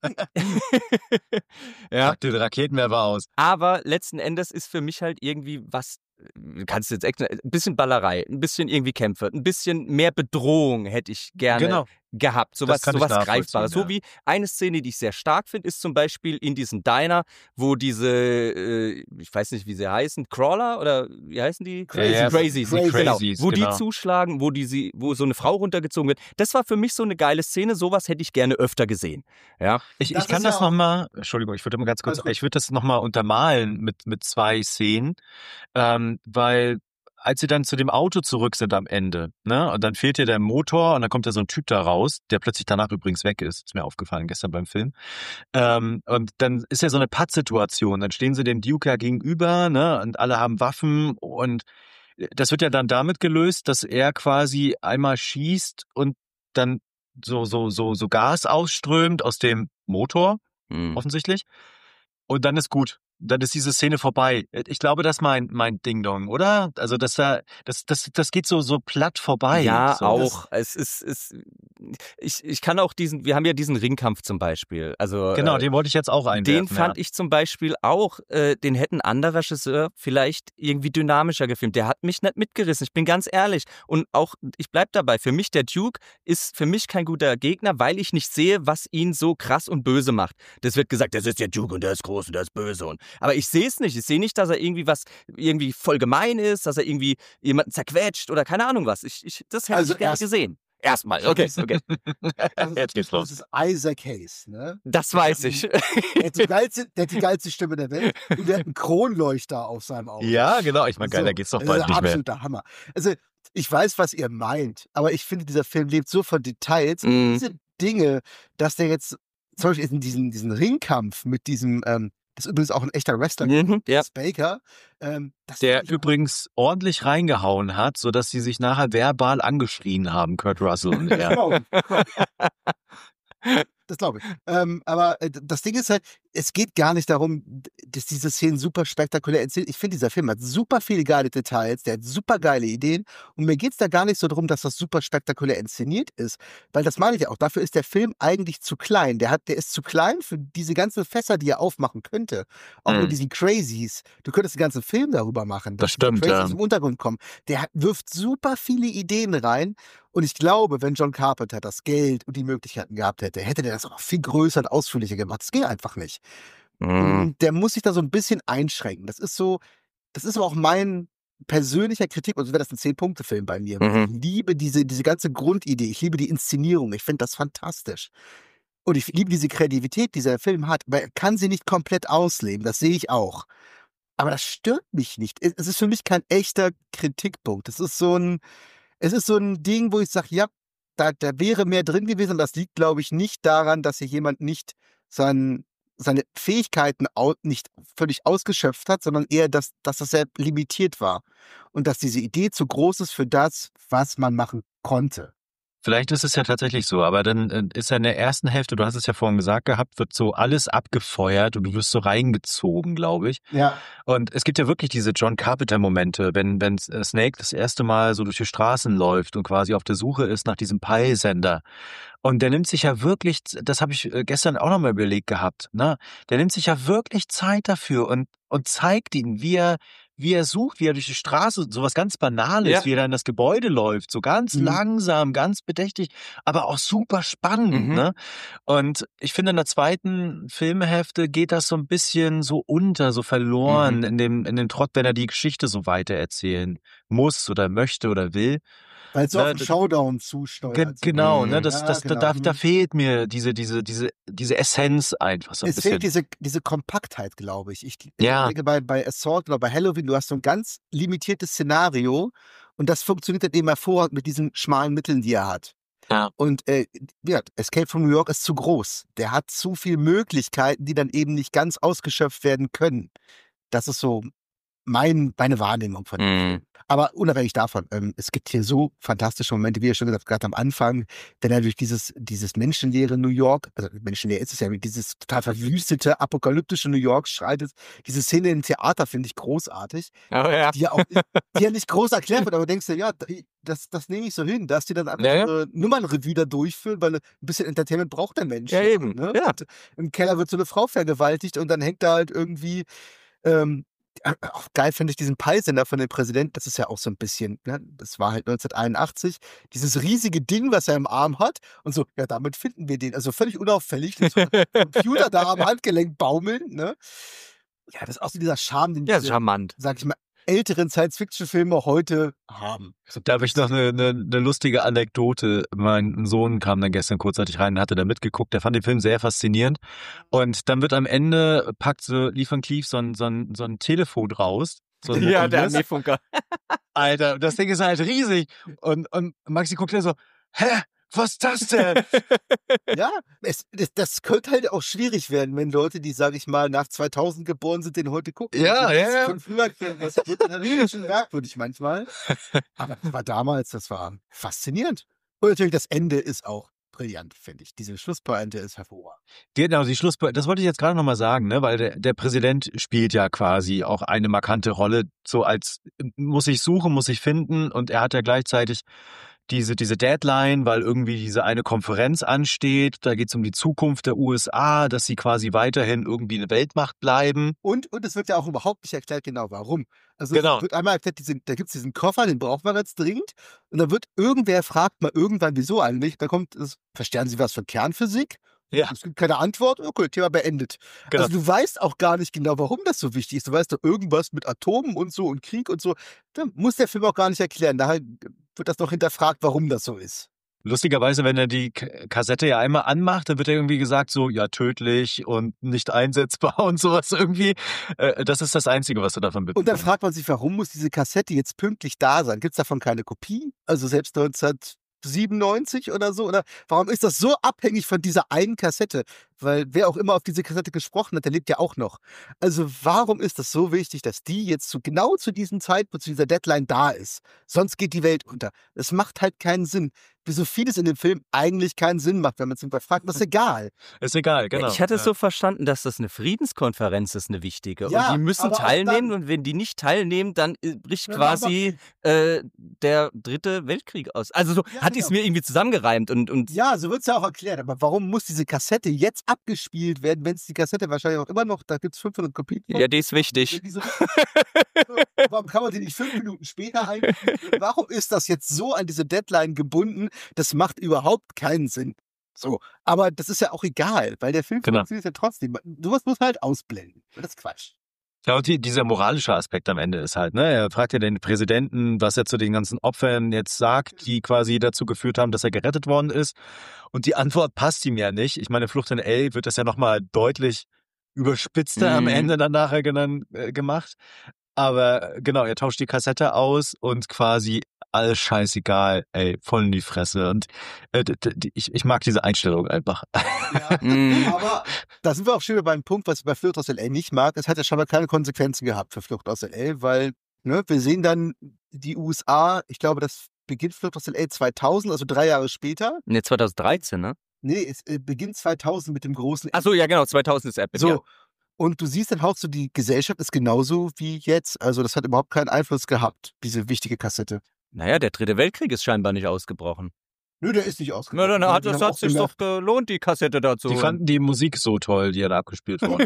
ja, Pack den Raketenwerfer aus. aber letzten Endes ist für mich halt irgendwie was, äh, kannst du jetzt Action, ein bisschen Ballerei, ein bisschen irgendwie Kämpfe, ein bisschen mehr Bedrohung hätte ich gerne Genau. gehabt. Sowas, kann ich sowas nachvollziehen, Greifbares. So ja. wie eine Szene, die ich sehr stark finde, ist zum Beispiel in diesem Diner, wo diese, äh, ich weiß nicht, wie sie heißen, Crawler oder wie heißen die? Crazies. Ja, Crazies. Crazy. Genau. Crazies, Wo genau. die zuschlagen, wo, die sie, wo so eine Frau runtergezogen wird. Das war für mich so eine geile Szene. Sowas hätte ich gerne öfter gesehen. Ja. Ich, Das ich kann ist das ja auch- nochmal, Entschuldigung, ich würde mal ganz kurz, Alles gut. ich würde das nochmal untermalen mit, mit zwei Szenen, ähm, weil als sie dann zu dem Auto zurück sind am Ende, ne, und dann fehlt ihr der Motor und dann kommt da so ein Typ da raus, der plötzlich danach übrigens weg ist, ist mir aufgefallen gestern beim Film, ähm, und dann ist ja so eine Pattsituation, dann stehen sie dem Duke ja gegenüber, ne, und alle haben Waffen und das wird ja dann damit gelöst, dass er quasi einmal schießt und dann so, so, so, so Gas ausströmt aus dem Motor, Hm. offensichtlich. Und dann ist gut. Dann ist diese Szene vorbei. Ich glaube, das ist mein, mein Ding-Dong, oder? Also, das, da, das, das, das geht so, so platt vorbei. Ja, so. auch. Es ist, es, ich, ich kann auch diesen, wir haben ja diesen Ringkampf zum Beispiel. Also, Genau, äh, den wollte ich jetzt auch einwerfen. Den fand ja. ich zum Beispiel auch, äh, den hätte ein anderer Regisseur vielleicht irgendwie dynamischer gefilmt. Der hat mich nicht mitgerissen, ich bin ganz ehrlich. Und auch, ich bleib dabei, für mich der Duke ist für mich kein guter Gegner, weil ich nicht sehe, was ihn so krass und böse macht. Das wird gesagt, das ist der Duke und der ist groß und der ist böse und Aber ich sehe es nicht. Ich sehe nicht, dass er irgendwie was irgendwie voll gemein ist, dass er irgendwie jemanden zerquetscht oder keine Ahnung was. Ich, ich, das hätte Also ich gerne erst- gesehen. Erstmal, okay, okay. Also, Jetzt geht's das los. ist Isaac Hayes, ne? Das weiß ich. Der hat, die geilste, der hat die geilste Stimme der Welt und der hat einen Kronleuchter auf seinem Auge. Ja, genau. Ich meine, geiler So, geht's doch das bald ist nicht mehr. absoluter Hammer. Also, ich weiß, was ihr meint, aber ich finde, dieser Film lebt so von Details. Mhm. Diese Dinge, dass der jetzt zum Beispiel in diesen, diesen Ringkampf mit diesem, ähm, das ist übrigens auch ein echter Wrestler, Mhm, ja. Chris Baker, ähm, das Der finde ich auch- übrigens ordentlich reingehauen hat, sodass sie sich nachher verbal angeschrien haben, Kurt Russell und er. Genau, genau. Das glaube ich. Ähm, aber äh, das Ding ist halt, es geht gar nicht darum, d- dass diese Szenen super spektakulär erzählt. Ich finde, dieser Film hat super viele geile Details, der hat super geile Ideen. Und mir geht es da gar nicht so darum, dass das super spektakulär inszeniert ist. Weil das meine ich ja auch. Dafür ist der Film eigentlich zu klein. Der, hat, der ist zu klein für diese ganzen Fässer, die er aufmachen könnte. Auch Mhm. mit diesen Crazies. Du könntest den ganzen Film darüber machen. Das dass diese stimmt, Crazies ja. im Untergrund kommen. Der hat, wirft super viele Ideen rein. Und ich glaube, wenn John Carpenter das Geld und die Möglichkeiten gehabt hätte, hätte der das auch viel größer und ausführlicher gemacht. Das geht einfach nicht. Mhm. Und der muss sich da so ein bisschen einschränken. Das ist so, das ist aber auch mein persönlicher Kritik, also wäre das ein Zehn-Punkte-Film bei mir. Mhm. Ich liebe diese, diese ganze Grundidee, ich liebe die Inszenierung, ich finde das fantastisch. Und ich liebe diese Kreativität, die dieser Film hat, aber er kann sie nicht komplett ausleben, das sehe ich auch. Aber das stört mich nicht. Es es ist für mich kein echter Kritikpunkt. Es ist so ein, es ist so ein Ding, wo ich sage, ja, da, da wäre mehr drin gewesen. Und das liegt, glaube ich, nicht daran, dass hier jemand nicht sein, seine Fähigkeiten au, nicht völlig ausgeschöpft hat, sondern eher, dass, dass das sehr limitiert war. Und dass diese Idee zu groß ist für das, was man machen konnte. Vielleicht ist es ja tatsächlich so, aber dann äh, ist ja in der ersten Hälfte, du hast es ja vorhin gesagt gehabt, wird so alles abgefeuert und du wirst so reingezogen, glaube ich. Ja. Und es gibt ja wirklich diese John Carpenter-Momente, wenn, wenn äh, Snake das erste Mal so durch die Straßen läuft und quasi auf der Suche ist nach diesem Peilsender. Und der nimmt sich ja wirklich, das habe ich äh, gestern auch nochmal überlegt gehabt, ne? Der nimmt sich ja wirklich Zeit dafür und, und zeigt ihn, wie er, wie er sucht, wie er durch die Straße, sowas ganz Banales, Ja. wie er da in das Gebäude läuft, so ganz Mhm. langsam, ganz bedächtig, aber auch super spannend, Mhm. ne? Und ich finde, in der zweiten Filmhälfte geht das so ein bisschen so unter, so verloren Mhm. in dem, in dem Trott, wenn er die Geschichte so weiter erzählen muss oder möchte oder will. Weil es so Ne, auf den d- Showdown zusteuert. Ge so. genau, ne? Mhm. Das, Ja, das, genau. da, da, da Mhm. fehlt mir diese, diese, diese, diese Essenz einfach so ein Es bisschen. fehlt diese, diese Kompaktheit, glaube ich. Ich, ich Ja. denke, bei, bei Assault oder bei Halloween, du hast so ein ganz limitiertes Szenario und das funktioniert dann eben hervorragend mit diesen schmalen Mitteln, die er hat. Ja. Und äh, ja, Escape from New York ist zu groß. Der hat zu viele Möglichkeiten, die dann eben nicht ganz ausgeschöpft werden können. Das ist so mein, meine Wahrnehmung von dem Mhm. Film. Aber unabhängig davon, ähm, es gibt hier so fantastische Momente, wie ihr schon gesagt habt, gerade am Anfang, wenn er durch dieses, dieses menschenleere New York, also menschenleer ist es ja, dieses total verwüstete, apokalyptische New York schreitet. Diese Szene im Theater finde ich großartig, Oh ja. die ja auch nicht, die ja nicht groß erklärt wird, aber du denkst dir, ja, das, das nehme ich so hin, dass die dann einfach Ja, ja. so eine Nummernrevue da durchführen, weil ein bisschen Entertainment braucht der Mensch. Ja, ja, eben. Ne? Ja. Und im Keller wird so eine Frau vergewaltigt und dann hängt da halt irgendwie, ähm, äh, auch geil finde ich diesen Peilsender von dem Präsidenten, das ist ja auch so ein bisschen, ne? Das war halt neunzehnhunderteinundachtzig, dieses riesige Ding, was er im Arm hat und so, ja, damit finden wir den, also völlig unauffällig, mit so einem Computer da am Handgelenk baumeln, ne? Ja, das ist auch so dieser Charme, den Ja, diese, charmant. sag ich mal, älteren Science-Fiction-Filme heute haben. So, Da habe ich noch eine, eine, eine lustige Anekdote. Mein Sohn kam dann gestern kurzzeitig rein und hatte da mitgeguckt. Der fand den Film sehr faszinierend. Und dann wird am Ende, packt so Lee Van Cleef so ein, so ein, so ein Telefon raus. So ein Ja, der mobiles. Armeefunker. Alter, das Ding ist halt riesig. Und, und Maxi guckt dann so, hä? Was ist das denn? Ja, es, das, das könnte halt auch schwierig werden, wenn Leute, die, sag ich mal, nach zweitausend geboren sind, den heute gucken. Ja, Also, ja, das ja. von früher kennen, das wird dann natürlich schon merkwürdig manchmal. Aber das war damals, das war faszinierend. Und natürlich das Ende ist auch brillant, finde ich. Diese Schlusspointe ist hervorragend. Genau, die Schluss, das wollte ich jetzt gerade nochmal sagen, ne, weil der, der Präsident spielt ja quasi auch eine markante Rolle, so als muss ich suchen, muss ich finden, und er hat ja gleichzeitig diese, diese Deadline, weil irgendwie diese eine Konferenz ansteht, da geht es um die Zukunft der U S A, dass sie quasi weiterhin irgendwie eine Weltmacht bleiben. Und, und es wird ja auch überhaupt nicht erklärt, genau warum. Also Genau. es wird einmal erklärt, diesen, da gibt es diesen Koffer, den brauchen wir jetzt dringend. Und dann wird irgendwer fragt mal irgendwann, wieso eigentlich. Dann kommt es, verstehen Sie was von Kernphysik? Ja. Es gibt keine Antwort, okay, Thema beendet. Genau. Also du weißt auch gar nicht genau, warum das so wichtig ist. Du weißt doch irgendwas mit Atomen und so und Krieg und so. Da muss der Film auch gar nicht erklären. Daher wird das noch hinterfragt, warum das so ist. Lustigerweise, wenn er die K- Kassette ja einmal anmacht, dann wird er irgendwie gesagt so, ja, tödlich und nicht einsetzbar und sowas irgendwie. Äh, Das ist das Einzige, was du davon Und dann mitbekommst. fragt man sich, warum muss diese Kassette jetzt pünktlich da sein? Gibt es davon keine Kopie? Also selbst neunzehnhundertsiebenundneunzig oder so? Oder warum ist das so abhängig von dieser einen Kassette? Weil wer auch immer auf diese Kassette gesprochen hat, der lebt ja auch noch. Also warum ist das so wichtig, dass die jetzt zu, genau zu diesem Zeitpunkt, zu dieser Deadline da ist? Sonst geht die Welt unter. Es macht halt keinen Sinn. Wie so vieles in dem Film eigentlich keinen Sinn macht, wenn man es irgendwann fragt. Das ist egal. Ist egal, genau. Ich hatte es Ja. so verstanden, dass das eine Friedenskonferenz ist, eine wichtige. Ja, und die müssen aber auch teilnehmen dann- und wenn die nicht teilnehmen, dann äh, bricht Ja, quasi äh, der dritte Weltkrieg aus. Also so Ja, hatte ich es genau. mir irgendwie zusammengereimt und, und Ja, so wird es ja auch erklärt. Aber warum muss diese Kassette jetzt abgespielt werden, wenn es die Kassette wahrscheinlich auch immer noch, da gibt es fünfhundert Kopien von? ja, die ist wichtig. Wenn die so- Warum kann man die nicht fünf Minuten später einspielen? Warum ist das jetzt so an diese Deadline gebunden? Das macht überhaupt keinen Sinn. So, aber das ist ja auch egal, weil der Film Genau. funktioniert ja trotzdem. Sowas muss man halt ausblenden. Das ist Quatsch. Ja, und die, dieser moralische Aspekt am Ende ist halt, ne, er fragt ja den Präsidenten, was er zu den ganzen Opfern jetzt sagt, die quasi dazu geführt haben, dass er gerettet worden ist. Und die Antwort passt ihm ja nicht. Ich meine, Flucht in L A wird das ja nochmal deutlich überspitzter am Mhm. Ende dann nachher genannt, äh, gemacht. Aber äh, genau, er tauscht die Kassette aus und quasi alles scheißegal, ey, voll in die Fresse. Und äh, d- d- ich, ich mag diese Einstellung einfach. Ja, Mhm. aber da sind wir auch schon wieder beim Punkt, was ich bei Flucht aus L A nicht mag. Es hat ja schon mal keine Konsequenzen gehabt für Flucht aus L A, weil ne, wir sehen dann die U S A, ich glaube, das beginnt Flucht aus L A zweitausend, also drei Jahre später. Ne, zweitausenddreizehn, ne? Nee, es äh, beginnt zweitausend mit dem großen Achso, ja genau, zweitausend ist Apple. So. Ja. Und du siehst dann auch so, die Gesellschaft ist genauso wie jetzt. Also das hat überhaupt keinen Einfluss gehabt, diese wichtige Kassette. Naja, der dritte Weltkrieg ist scheinbar nicht ausgebrochen. Nö, der ist nicht Na, ausgebrochen. dann Aber hat die das haben hat auch sich gemerkt, doch gelohnt, die Kassette dazu. Die fanden die Musik so toll, die ja da abgespielt wurde.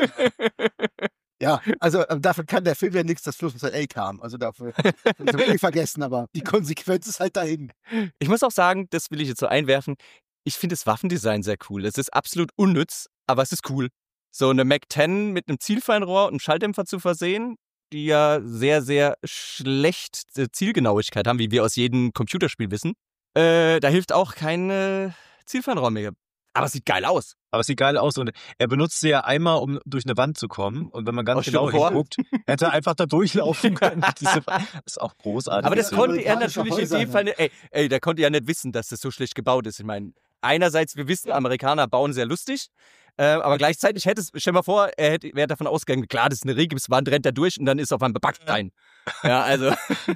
Ja, also äh, dafür kann der Film ja nichts, dass Flucht aus L A kam. Also dafür das haben wir eh vergessen, aber die Konsequenz ist halt dahin. Ich muss auch sagen, das will ich jetzt so einwerfen, ich finde das Waffendesign sehr cool. Es ist absolut unnütz, aber es ist cool. So eine Mac zehn mit einem Zielfernrohr und einem Schalldämpfer zu versehen, die ja sehr, sehr schlechte Zielgenauigkeit haben, wie wir aus jedem Computerspiel wissen. Äh, da hilft auch kein äh, Zielfernrohr mehr. Aber es sieht geil aus. Aber es sieht geil aus und er benutzt sie ja einmal, um durch eine Wand zu kommen. Und wenn man ganz Aus genau Styropor? hinguckt, hätte er einfach da durchlaufen können. Diese, das ist auch großartig. Aber das Ja, konnte er amerikanische natürlich in Häuser, dem ne? Fall nicht. Ey, ey, der konnte ja nicht wissen, dass das so schlecht gebaut ist. Ich meine, einerseits, wir wissen, Amerikaner bauen sehr lustig, äh, aber gleichzeitig hätte es, stell mal vor, er hätte, wäre davon ausgegangen, klar, das ist eine Regenwand, rennt er durch und dann ist auf einmal Backstein. Ja, also.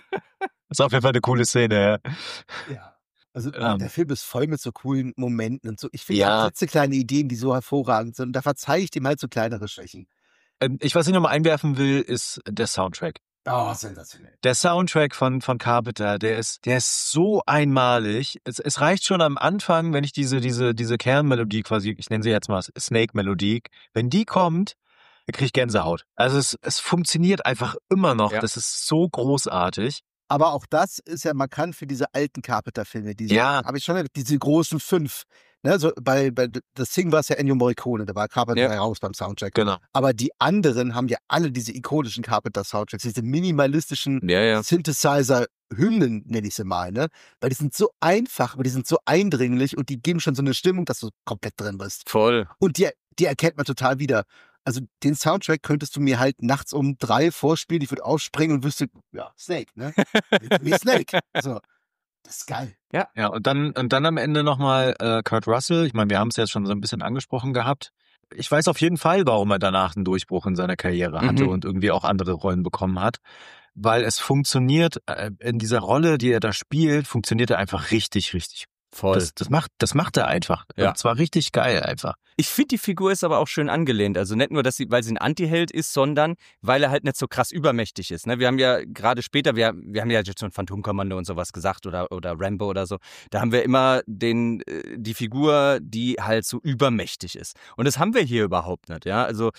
ist auf jeden Fall eine coole Szene, ja. Ja. Also Ähm. der Film ist voll mit so coolen Momenten und so. Ich finde Ja. ja. kleine Ideen, die so hervorragend sind. Und da verzeihe ich dem halt so kleinere Schwächen. Ähm, Ich, was ich nochmal einwerfen will, ist der Soundtrack. Oh, sensationell. Der Soundtrack von, von Carpenter, der ist, der ist so einmalig. Es, es reicht schon am Anfang, wenn ich diese, diese, diese Kernmelodie quasi, ich nenne sie jetzt mal Snake-Melodie, wenn die kommt, dann kriege ich Gänsehaut. Also es, es funktioniert einfach immer noch. Ja. Das ist so großartig. Aber auch das ist ja markant für diese alten Carpenter-Filme. Diese, Ja. Habe ich schon gesagt, diese großen fünf. Ne, so bei, bei The Thing war es ja Ennio Morricone, da war Carpenter Ja. raus beim Soundtrack. Genau. Aber die anderen haben ja alle diese ikonischen Carpenter-Soundtracks, diese minimalistischen Ja, ja. Synthesizer-Hymnen, nenne ich sie mal, ne? Weil die sind so einfach, aber die sind so eindringlich und die geben schon so eine Stimmung, dass du komplett drin bist. Voll. Und die, die erkennt man total wieder. Also den Soundtrack könntest du mir halt nachts um drei vorspielen, ich würde aufspringen und wüsste, ja, Snake, ne? Wie Snake. So. Das ist geil. Ja, und dann, und dann am Ende nochmal äh, Kurt Russell. Ich meine, wir haben es jetzt schon so ein bisschen angesprochen gehabt. Ich weiß auf jeden Fall, warum er danach einen Durchbruch in seiner Karriere hatte Mhm. und irgendwie auch andere Rollen bekommen hat. Weil es funktioniert, äh, in dieser Rolle, die er da spielt, funktioniert er einfach richtig, richtig. Voll. Das, das, macht, das macht er einfach. Ja. Und zwar richtig geil einfach. Ich finde, die Figur ist aber auch schön angelehnt. Also nicht nur, dass sie, weil sie ein Anti-Held ist, sondern weil er halt nicht so krass übermächtig ist. Ne? Wir haben ja gerade später, wir, wir haben ja jetzt schon Phantomkommando und sowas gesagt oder, oder Rambo oder so. Da haben wir immer den, äh, die Figur, die halt so übermächtig ist. Und das haben wir hier überhaupt nicht. Ja, also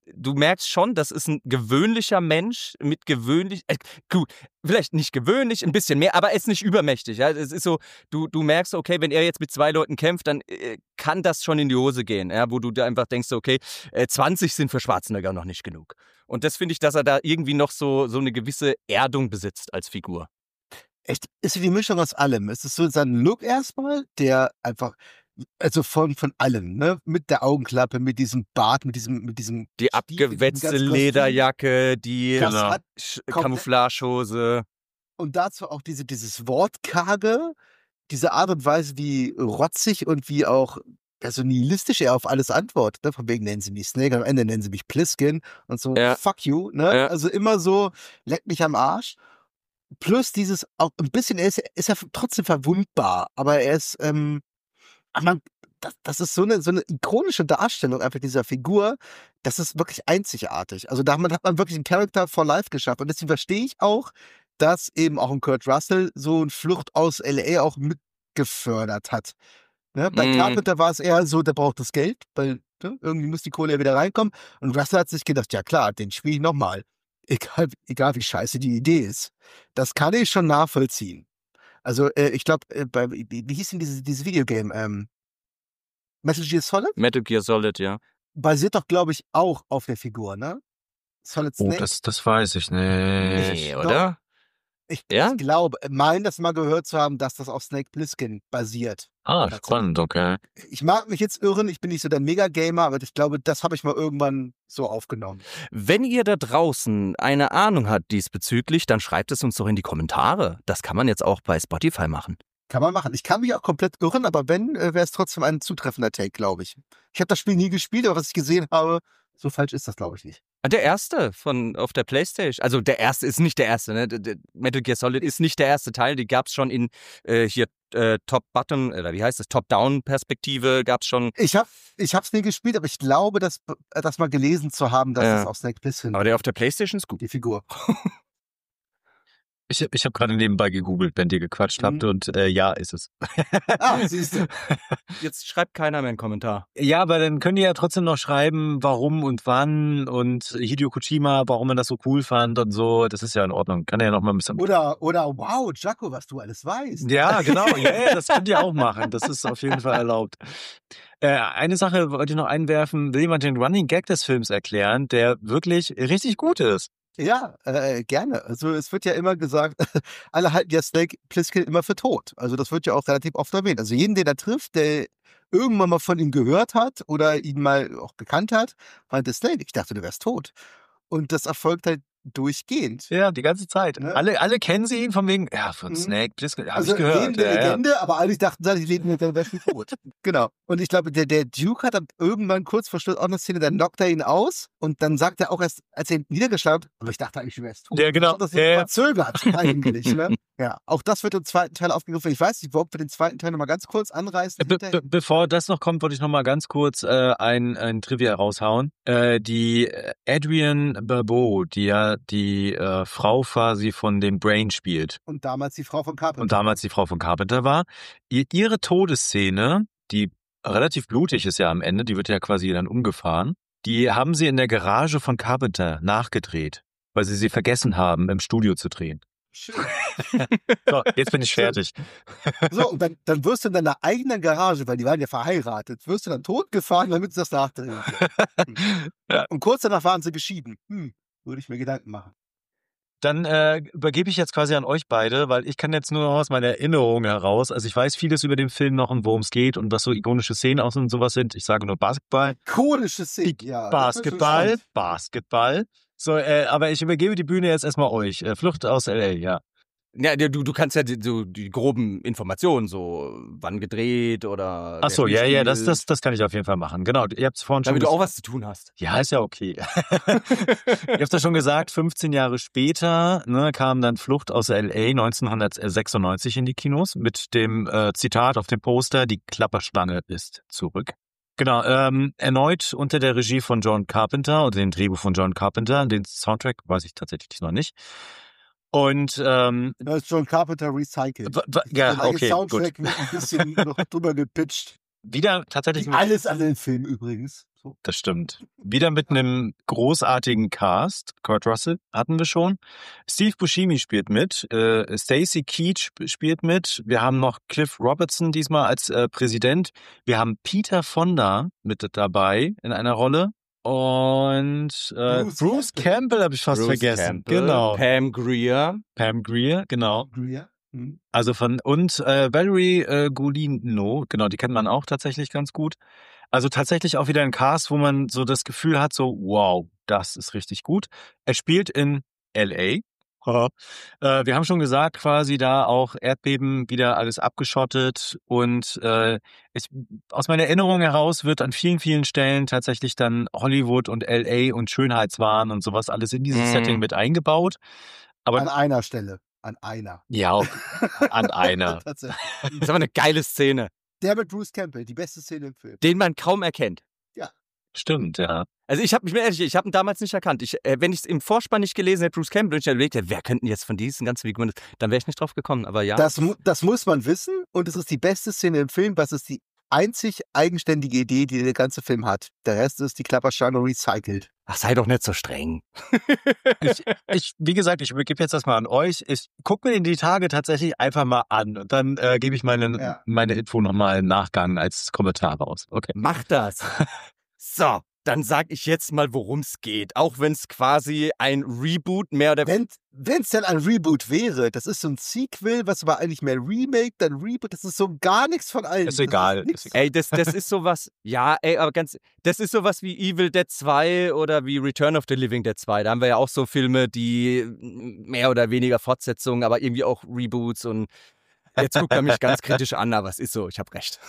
du merkst schon, das ist ein gewöhnlicher Mensch mit gewöhnlich, äh, gut, vielleicht nicht gewöhnlich, ein bisschen mehr, aber er ist nicht übermächtig. Ja? Es ist so, du, du merkst, okay, wenn er jetzt mit zwei Leuten kämpft, dann äh, kann das schon in die Hose gehen, ja? Wo du da einfach denkst, okay, äh, zwanzig sind für Schwarzenegger noch nicht genug. Und das finde ich, dass er da irgendwie noch so, so eine gewisse Erdung besitzt als Figur. Echt, ist wie die Mischung aus allem. Es ist so sein Look erstmal, der einfach, also von, von allem, ne? Mit der Augenklappe, mit diesem Bart, mit diesem, mit diesem Die Stiefel, abgewetzte mit dem ganzen Lederjacke, die Das Genau. hat Sch- komplett- Camouflagehose. Und dazu auch diese, dieses Wortkarge, diese Art und Weise, wie rotzig und wie auch also nihilistisch er auf alles antwortet. Ne? Von wegen nennen sie mich Snake, am Ende nennen sie mich Pliskin und so, Ja. fuck you. Ne? Ja. Also immer so, leck mich am Arsch. Plus dieses, auch ein bisschen, er ist, ist er trotzdem verwundbar, aber er ist, ähm, ach man, das, das ist so eine, so eine ikonische Darstellung einfach dieser Figur, das ist wirklich einzigartig. Also damit hat man wirklich einen Character for Life geschafft und deswegen verstehe ich auch, dass eben auch ein Kurt Russell so eine Flucht aus L A auch mitgefördert hat. Ne? Bei Mhm. Carpenter war es eher so, der braucht das Geld, weil ne, irgendwie muss die Kohle ja wieder reinkommen. Und Russell hat sich gedacht, ja klar, den spiele ich nochmal. Egal, egal wie scheiße die Idee ist. Das kann ich schon nachvollziehen. Also äh, ich glaube, äh, bei wie, wie hieß denn dieses, dieses Videogame? Ähm, Metal Gear Solid? Metal Gear Solid, ja. Basiert doch, glaube ich, auch auf der Figur, ne? Solid Oh, Snake? das, das weiß ich nicht. Nee, doch. oder? Ich, Ja? ich glaube, meine das mal gehört zu haben, dass das auf Snake Plissken basiert. Ah, Tatsächlich. spannend, okay. Ich mag mich jetzt irren, ich bin nicht so der Mega-Gamer, aber ich glaube, das habe ich mal irgendwann so aufgenommen. Wenn ihr da draußen eine Ahnung habt diesbezüglich, dann schreibt es uns doch in die Kommentare. Das kann man jetzt auch bei Spotify machen. Kann man machen. Ich kann mich auch komplett irren, aber wenn, äh, wäre es trotzdem ein zutreffender Take, glaube ich. Ich habe das Spiel nie gespielt, aber was ich gesehen habe, so falsch ist das, glaube ich, nicht. Ah, Der erste von auf der Playstation. Also der erste ist nicht der erste, ne? Der- der Metal Gear Solid ist nicht der erste Teil. Die gab es schon in äh, hier äh, Top-Button, oder wie heißt das? Top-Down-Perspektive gab es schon. Ich habe ich hab's nie gespielt, aber ich glaube, dass, das mal gelesen zu haben, dass Ja. es auf Snake Plissken Aber der auf der Playstation ist gut. die Figur. Ich, ich habe gerade nebenbei gegoogelt, wenn ihr gequatscht habt Mhm. und äh, ja, ist es. Ah, siehst du. Jetzt schreibt keiner mehr einen Kommentar. Ja, aber dann könnt ihr ja trotzdem noch schreiben, warum und wann und Hideo Kojima, warum man das so cool fand und so. Das ist ja in Ordnung. Kann er ja noch mal ein bisschen. Oder, oder wow, Jaco, was du alles weißt. Ja, genau. Ja, ja, das könnt ihr auch machen. Das ist auf jeden Fall erlaubt. Äh, eine Sache wollte ich noch einwerfen. Will jemand den Running Gag des Films erklären, der wirklich richtig gut ist? Ja, äh, gerne. Also es wird ja immer gesagt, alle halten ja Snake Plissken immer für tot. Also das wird ja auch relativ oft erwähnt. Also jeden, den er trifft, der irgendwann mal von ihm gehört hat oder ihn mal auch gekannt hat, meinte Snake, ich dachte, du wärst tot. Und das erfolgt halt durchgehend. Ja, die ganze Zeit. Ne? Alle, alle kennen sie ihn von wegen, ja, von Mhm. Snake Plissken, hab Also ich gehört. lebende Ja, ja. Legende, aber eigentlich dachten sie, die leben der wäre schon tot. Genau. Und ich glaube, der, der Duke hat dann irgendwann kurz vor Schluss auch eine Szene, dann knockt er ihn aus und dann sagt er auch erst, als er ihn niedergeschlagen hat, aber ich dachte eigentlich, du wärst tot. Ja, genau. Das ist Ja, ja. verzögert eigentlich. Ne? Ja, auch das wird im zweiten Teil aufgegriffen. Ich weiß nicht, ob wir den zweiten Teil nochmal ganz kurz anreißen. Be hinterher. be bevor das noch kommt, wollte ich noch mal ganz kurz äh, ein, ein Trivia raushauen. Äh, die äh, Adrienne Barbeau, die ja die äh, Frau quasi von dem Brain spielt Und damals die Frau von Carpenter. und damals die Frau von Carpenter war, ihr, ihre Todesszene, die relativ blutig ist ja am Ende, die wird ja quasi dann umgefahren, die haben sie in der Garage von Carpenter nachgedreht, weil sie sie vergessen haben, im Studio zu drehen. Schön. So, jetzt bin ich fertig. So, und dann, dann wirst du in deiner eigenen Garage, weil die waren ja verheiratet, wirst du dann totgefahren, damit sie das nachdrehen können. Ja. Und kurz danach waren sie geschieden. Hm, würde ich mir Gedanken machen. Dann äh, übergebe ich jetzt quasi an euch beide, weil ich kann jetzt nur noch aus meiner Erinnerung heraus, also ich weiß vieles über den Film noch und worum es geht und was so ikonische Szenen aus und sowas sind. Ich sage nur Basketball. Ikonische Szene, ja. Basketball, Basketball. So, äh, aber ich übergebe die Bühne jetzt erstmal euch. Äh, Flucht aus L A, ja. Ja, du, du kannst ja die, so die groben Informationen, so wann gedreht oder. Ach so, wer ja, ja, das, spielt, das, das kann ich auf jeden Fall machen. Genau, ihr habt es vorhin schon Damit du ges- auch was zu tun hast. Ja, ist ja okay. Ihr habt ja schon gesagt, fünfzehn Jahre später ne, kam dann Flucht aus L A neunzehnhundertsechsundneunzig in die Kinos mit dem äh, Zitat auf dem Poster, die Klapperstange ist zurück. Genau, ähm, erneut unter der Regie von John Carpenter oder dem Drehbuch von John Carpenter. Den Soundtrack weiß ich tatsächlich noch nicht. Und ähm, Das ist John Carpenter recycelt. w- w- ja, Der gleiche okay, gut. Soundtrack wird ein bisschen noch drüber gepitcht. Wieder tatsächlich Wie mit alles an den Film übrigens. So. Das stimmt. Wieder mit einem großartigen Cast. Kurt Russell hatten wir schon. Steve Buscemi spielt mit. Äh, Stacy Keach spielt mit. Wir haben noch Cliff Robertson diesmal als äh, Präsident. Wir haben Peter Fonda mit dabei in einer Rolle. Und äh, Bruce, Bruce Campbell, Campbell habe ich fast Bruce vergessen. Campbell, Genau. Pam Grier. Pam Grier, genau. Grier. Mhm. Also von und äh, Valerie äh, Golino, genau, die kennt man auch tatsächlich ganz gut. Also tatsächlich auch wieder ein Cast, wo man so das Gefühl hat, so wow, das ist richtig gut. Er spielt in L A. äh, wir haben schon gesagt, quasi da auch Erdbeben, wieder alles abgeschottet und äh, ich, aus meiner Erinnerung heraus wird an vielen, vielen Stellen tatsächlich dann Hollywood und L A und Schönheitswahn und sowas alles in dieses Mhm. Setting mit eingebaut. Aber An einer Stelle. An einer. ja, auch an einer. Tatsächlich. Das ist aber eine geile Szene, Der mit Bruce Campbell, die beste Szene im Film. den man kaum erkennt. Stimmt, ja. Also ich habe mich mir ehrlich, ich habe ihn damals nicht erkannt. Ich, äh, wenn ich es im Vorspann nicht gelesen hätte, Bruce Campbell, und ich überlegt hätte, wer könnten jetzt von diesen ganzen Figuren, dann wäre ich nicht drauf gekommen. Aber ja. Das, mu- das muss man wissen und es ist die beste Szene im Film, was ist die einzig eigenständige Idee, die der ganze Film hat. Der Rest ist die Klapperschlange recycelt. Ach, sei doch nicht so streng. Ich, ich, wie gesagt, ich übergebe jetzt das mal an euch. Ich gucke mir in die Tage tatsächlich einfach mal an und dann äh, gebe ich meine, Ja. meine Info nochmal im Nachgang als Kommentar raus. Okay. Mach das. So, dann sag ich jetzt mal, worum es geht. Auch wenn es quasi ein Reboot mehr oder weniger. Wenn es denn ein Reboot wäre, das ist so ein Sequel, was aber eigentlich mehr Remake, dann Reboot, das ist so gar nichts von allem. Ist Das egal, nix. ist egal. Ey, das, das ist sowas, ja, ey, aber ganz, das ist sowas wie Evil Dead zwei oder wie Return of the Living Dead zwei. Da haben wir ja auch so Filme, die mehr oder weniger Fortsetzungen, aber irgendwie auch Reboots und jetzt guckt er mich ganz kritisch an, aber es ist so, ich habe recht.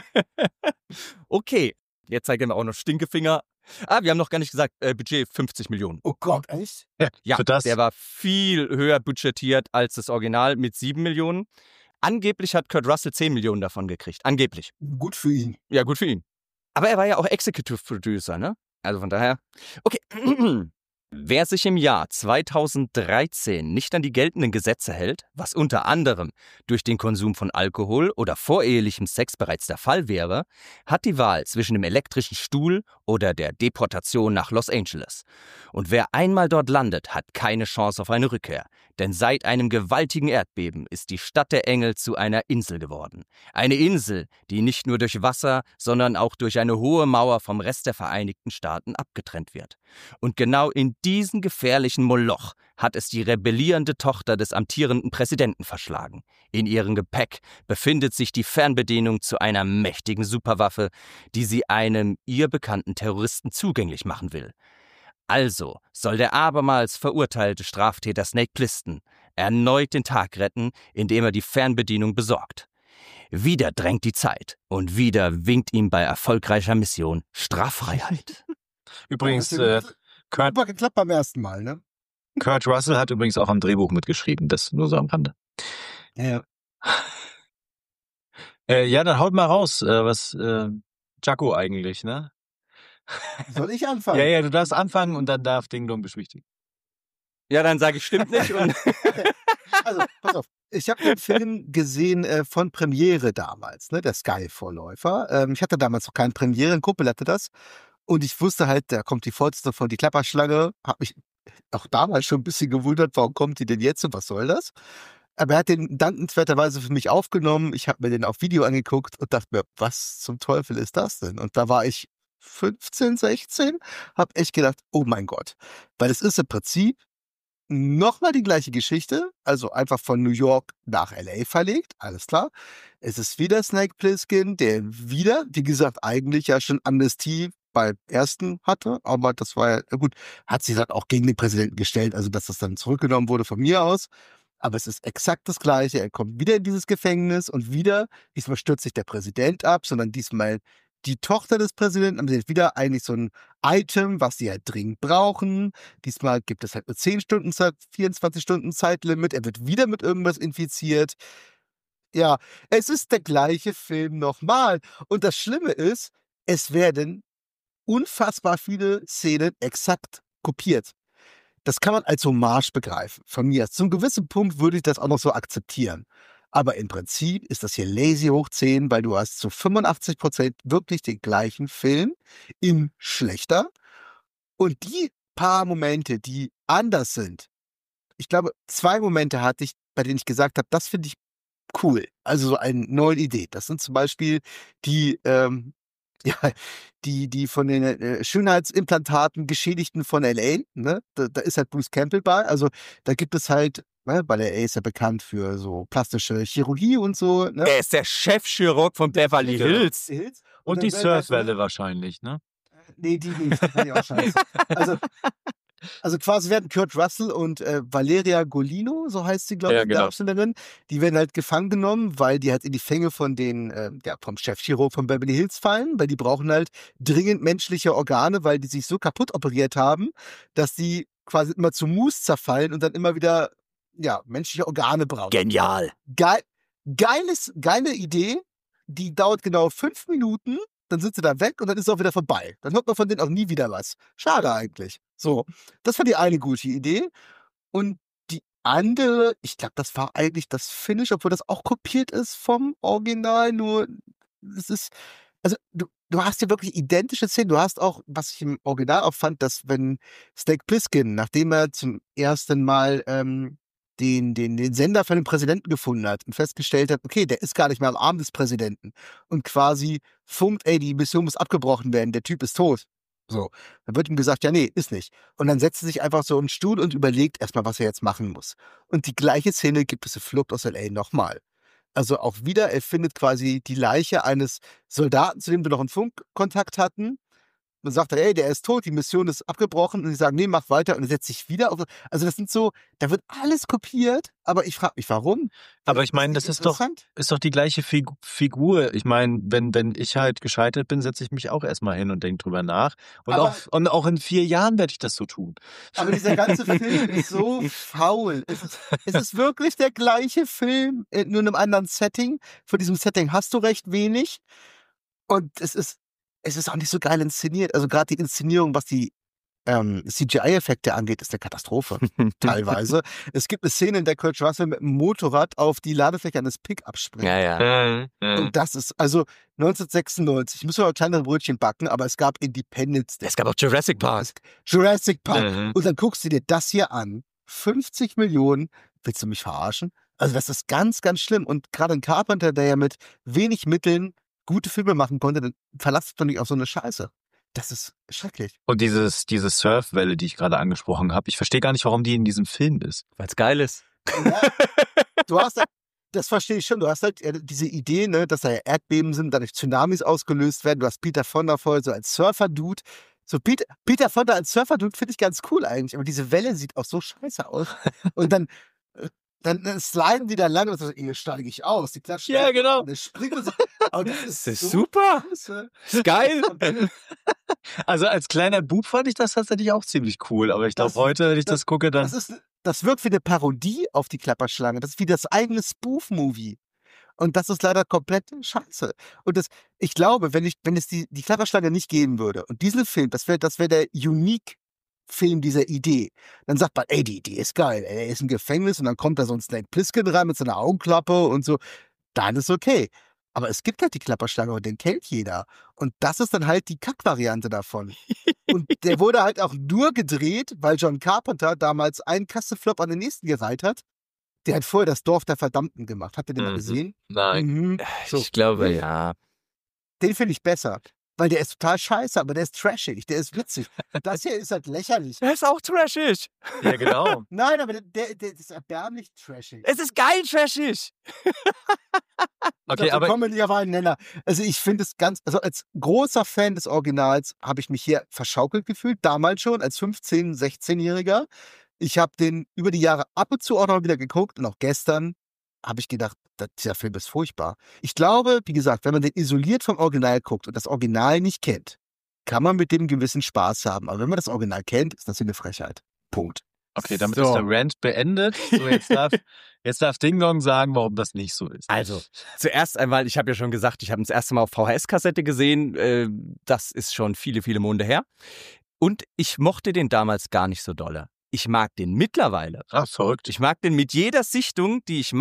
Okay, jetzt zeigt er mir auch noch Stinkefinger. Ah, wir haben noch gar nicht gesagt, äh, Budget fünfzig Millionen. Oh Gott, echt? Ja, Für das- der war viel höher budgetiert als das Original mit sieben Millionen. Angeblich hat Kurt Russell zehn Millionen davon gekriegt. Angeblich. Gut für ihn. Ja, gut für ihn. Aber er war ja auch Executive Producer, ne? Also von daher. Okay. Wer sich im Jahr zweitausenddreizehn nicht an die geltenden Gesetze hält, was unter anderem durch den Konsum von Alkohol oder vorehelichem Sex bereits der Fall wäre, hat die Wahl zwischen dem elektrischen Stuhl oder der Deportation nach Los Angeles. Und wer einmal dort landet, hat keine Chance auf eine Rückkehr. Denn seit einem gewaltigen Erdbeben ist die Stadt der Engel zu einer Insel geworden. Eine Insel, die nicht nur durch Wasser, sondern auch durch eine hohe Mauer vom Rest der Vereinigten Staaten abgetrennt wird. Und genau in diesen gefährlichen Moloch hat es die rebellierende Tochter des amtierenden Präsidenten verschlagen. In ihrem Gepäck befindet sich die Fernbedienung zu einer mächtigen Superwaffe, die sie einem ihr bekannten Terroristen zugänglich machen will. Also soll der abermals verurteilte Straftäter Snake Plissken erneut den Tag retten, indem er die Fernbedienung besorgt. Wieder drängt die Zeit und wieder winkt ihm bei erfolgreicher Mission Straffreiheit. Übrigens, Das äh, hat Kurt, super geklappt beim ersten Mal, ne? Kurt Russell hat übrigens auch am Drehbuch mitgeschrieben. Das nur so am Rande. Ja. Äh, ja, dann haut mal raus, äh, was äh, Jaco eigentlich, ne? Soll ich anfangen? Ja, ja, du darfst anfangen und dann darf Ding Dong beschwichtigen. Ja, dann sage ich, stimmt nicht. Und Also, pass auf. Ich habe den Film gesehen äh, von Premiere damals, ne, der Sky-Vorläufer. Ähm, ich hatte damals noch keine Premiere, ein Kumpel hatte das. Und ich wusste halt, da kommt die Fortsetzung von Die Klapperschlange. Hab mich auch damals schon ein bisschen gewundert, warum kommt die denn jetzt und was soll das? Aber er hat den dankenswerterweise für mich aufgenommen. Ich habe mir den auf Video angeguckt und dachte mir, was zum Teufel ist das denn? Und da war ich fünfzehn, sechzehn, habe echt gedacht, oh mein Gott. Weil es ist im Prinzip nochmal die gleiche Geschichte, also einfach von New York nach L A verlegt, alles klar. Es ist wieder Snake Plissken, der wieder, wie gesagt, eigentlich ja schon Amnestie beim ersten hatte, aber das war ja, gut, hat sich dann auch gegen den Präsidenten gestellt, also dass das dann zurückgenommen wurde von mir aus. Aber es ist exakt das Gleiche. Er kommt wieder in dieses Gefängnis und wieder, diesmal stürzt sich der Präsident ab, sondern diesmal die Tochter des Präsidenten, aber sie hat wieder eigentlich so ein Item, was sie halt dringend brauchen. Diesmal gibt es halt nur zehn Stunden Zeit, vierundzwanzig Stunden Zeitlimit. Er wird wieder mit irgendwas infiziert. Ja, es ist der gleiche Film nochmal. Und das Schlimme ist, es werden unfassbar viele Szenen exakt kopiert. Das kann man als Hommage begreifen. Von mir. Zum gewissen Punkt würde ich das auch noch so akzeptieren. Aber im Prinzip ist das hier lazy hoch zehn, weil du hast zu fünfundachtzig Prozent wirklich den gleichen Film in schlechter. Und die paar Momente, die anders sind, ich glaube, zwei Momente hatte ich, bei denen ich gesagt habe, das finde ich cool. Also so eine neue Idee. Das sind zum Beispiel die, ähm, ja, die, die von den äh, Schönheitsimplantaten Geschädigten von L A, ne? Da, da ist halt Bruce Campbell bei. Also da gibt es halt, ne, weil er ist ja bekannt für so plastische Chirurgie und so. Ne? Er ist der Chefchirurg von Beverly Hills. Hills. Und, dann die werden halt, Surfwelle wahrscheinlich, ne? Nee, die nicht. Das fand ich auch scheiße. Also, also quasi werden Kurt Russell und äh, Valeria Golino, so heißt sie, glaube ich, Ja, die genau. Darstellerin, die werden halt gefangen genommen, weil die halt in die Fänge von den, äh, ja, vom Chefchirurg von Beverly Hills fallen, weil die brauchen halt dringend menschliche Organe, weil die sich so kaputt operiert haben, dass die quasi immer zu Mus zerfallen und dann immer wieder, ja, menschliche Organe brauchen. Genial. Geil, geiles, geile Idee, die dauert genau fünf Minuten, dann sind sie da weg und dann ist es auch wieder vorbei. Dann hört man von denen auch nie wieder was. Schade eigentlich. So, das war die eine gute Idee. Und die andere, ich glaube, das war eigentlich das Finish, obwohl das auch kopiert ist vom Original, nur es ist, also du, du hast ja wirklich identische Szenen. Du hast auch, was ich im Original auch fand, dass wenn Snake Plissken, nachdem er zum ersten Mal ähm, den, den, den Sender von dem Präsidenten gefunden hat und festgestellt hat, okay, der ist gar nicht mehr am Arm des Präsidenten und quasi funkt, ey, die Mission muss abgebrochen werden, der Typ ist tot. So, dann wird ihm gesagt, ja, nee, ist nicht. Und dann setzt er sich einfach so im Stuhl und überlegt erstmal, was er jetzt machen muss. Und die gleiche Szene gibt es in Flucht aus L A nochmal. Also auch wieder, er findet quasi die Leiche eines Soldaten, zu dem wir noch einen Funkkontakt hatten. Man sagt, ey, der ist tot, die Mission ist abgebrochen. Und die sagen, nee, mach weiter. Und er setzt sich wieder auf. Also das sind so, da wird alles kopiert. Aber ich frage mich, warum? Aber ich meine, das ist doch, ist doch die gleiche Figu- Figur. Ich meine, wenn, wenn ich halt gescheitert bin, setze ich mich auch erstmal hin und denke drüber nach. Und, Aber- auch, und auch in vier Jahren werde ich das so tun. Aber dieser ganze Film ist so faul. Es ist, es ist wirklich der gleiche Film, äh, nur in einem anderen Setting. Von diesem Setting hast du recht wenig. Und es ist, es ist auch nicht so geil inszeniert. Also gerade die Inszenierung, was die ähm, C G I-Effekte angeht, ist eine Katastrophe. Teilweise. Es gibt eine Szene, in der Kurt Russell mit dem Motorrad auf die Ladefläche eines Pickups springt. Ja, ja. Und das ist, also neunzehnhundertsechsundneunzig, ich muss mal kleinere Brötchen backen, aber es gab Independence Day. Es gab auch Jurassic Park. Jurassic Park. Mhm. Und dann guckst du dir das hier an. fünfzig Millionen. Willst du mich verarschen? Also das ist ganz, ganz schlimm. Und gerade ein Carpenter, der ja mit wenig Mitteln gute Filme machen konnte, dann verlasst doch nicht auf so eine Scheiße. Das ist schrecklich. Und dieses, diese Surfwelle, die ich gerade angesprochen habe, ich verstehe gar nicht, warum die in diesem Film ist. Weil es geil ist. Ja, du hast halt, das verstehe ich schon, du hast halt äh, diese Idee, ne, dass da ja Erdbeben sind, dadurch Tsunamis ausgelöst werden. Du hast Peter Fonda voll so als Surfer-Dude. So Peter, Peter Fonda als Surfer-Dude finde ich ganz cool eigentlich, aber diese Welle sieht auch so scheiße aus. Und dann, äh, dann, dann sliden die da lang und so, hier steige ich aus. Die klatschen. Ja, genau. Und dann springen wir so. Aber das ist, Das ist so super. scheiße. Ist geil. Also als kleiner Bub fand ich das tatsächlich auch ziemlich cool. Aber ich glaube, Das- heute, wenn ich das, das- gucke, dann... Das, ist, das wirkt wie eine Parodie auf die Klapperschlange. Das ist wie das eigene Spoof-Movie. Und das ist leider komplett scheiße. Und das, ich glaube, wenn, ich, wenn es die, die Klapperschlange nicht geben würde und diesen Film, das wäre das wär der Unique-Film dieser Idee, dann sagt man, ey, die Idee ist geil. Ey, er ist im Gefängnis und dann kommt da so ein Snake Plissken rein mit seiner Augenklappe und so. Dann ist okay. Aber es gibt halt die Klapperschlange und den kennt jeder. Und das ist dann halt die Kack-Variante davon. Und der wurde halt auch nur gedreht, weil John Carpenter damals einen Kasseflop an den nächsten gereiht hat. Der hat vorher das Dorf der Verdammten gemacht. Habt ihr den mal Mhm. gesehen? Nein. Mhm. So. Ich glaube, ja. Den finde ich besser. Weil der ist total scheiße, aber der ist trashig, der ist witzig. Das hier ist halt lächerlich. Er ist auch trashig. Ja, genau. Nein, aber der, der, der ist erbärmlich trashig. Es ist geil trashig. Okay, Dazu aber kommen wir auf einen Nenner. Also ich finde es ganz, also als großer Fan des Originals habe ich mich hier verschaukelt gefühlt, damals schon als fünfzehn-, sechzehnjähriger. Ich habe den über die Jahre ab und zu auch noch wieder geguckt und auch gestern habe ich gedacht, das- dieser Film ist furchtbar. Ich glaube, wie gesagt, wenn man den isoliert vom Original guckt und das Original nicht kennt, kann man mit dem einen gewissen Spaß haben. Aber wenn man das Original kennt, ist das hier eine Frechheit. Punkt. okay, damit So. ist der Rant beendet. So, jetzt darf, jetzt darf Ding Dong sagen, warum das nicht so ist. Also, zuerst einmal, ich habe ja schon gesagt, ich habe ihn das erste Mal auf V H S-Kassette gesehen. Äh, das ist schon viele, viele Monde her. Und ich mochte den damals gar nicht so dolle. Ich mag den mittlerweile. Ach, verrückt. Ich mag den mit jeder Sichtung, die ich mache,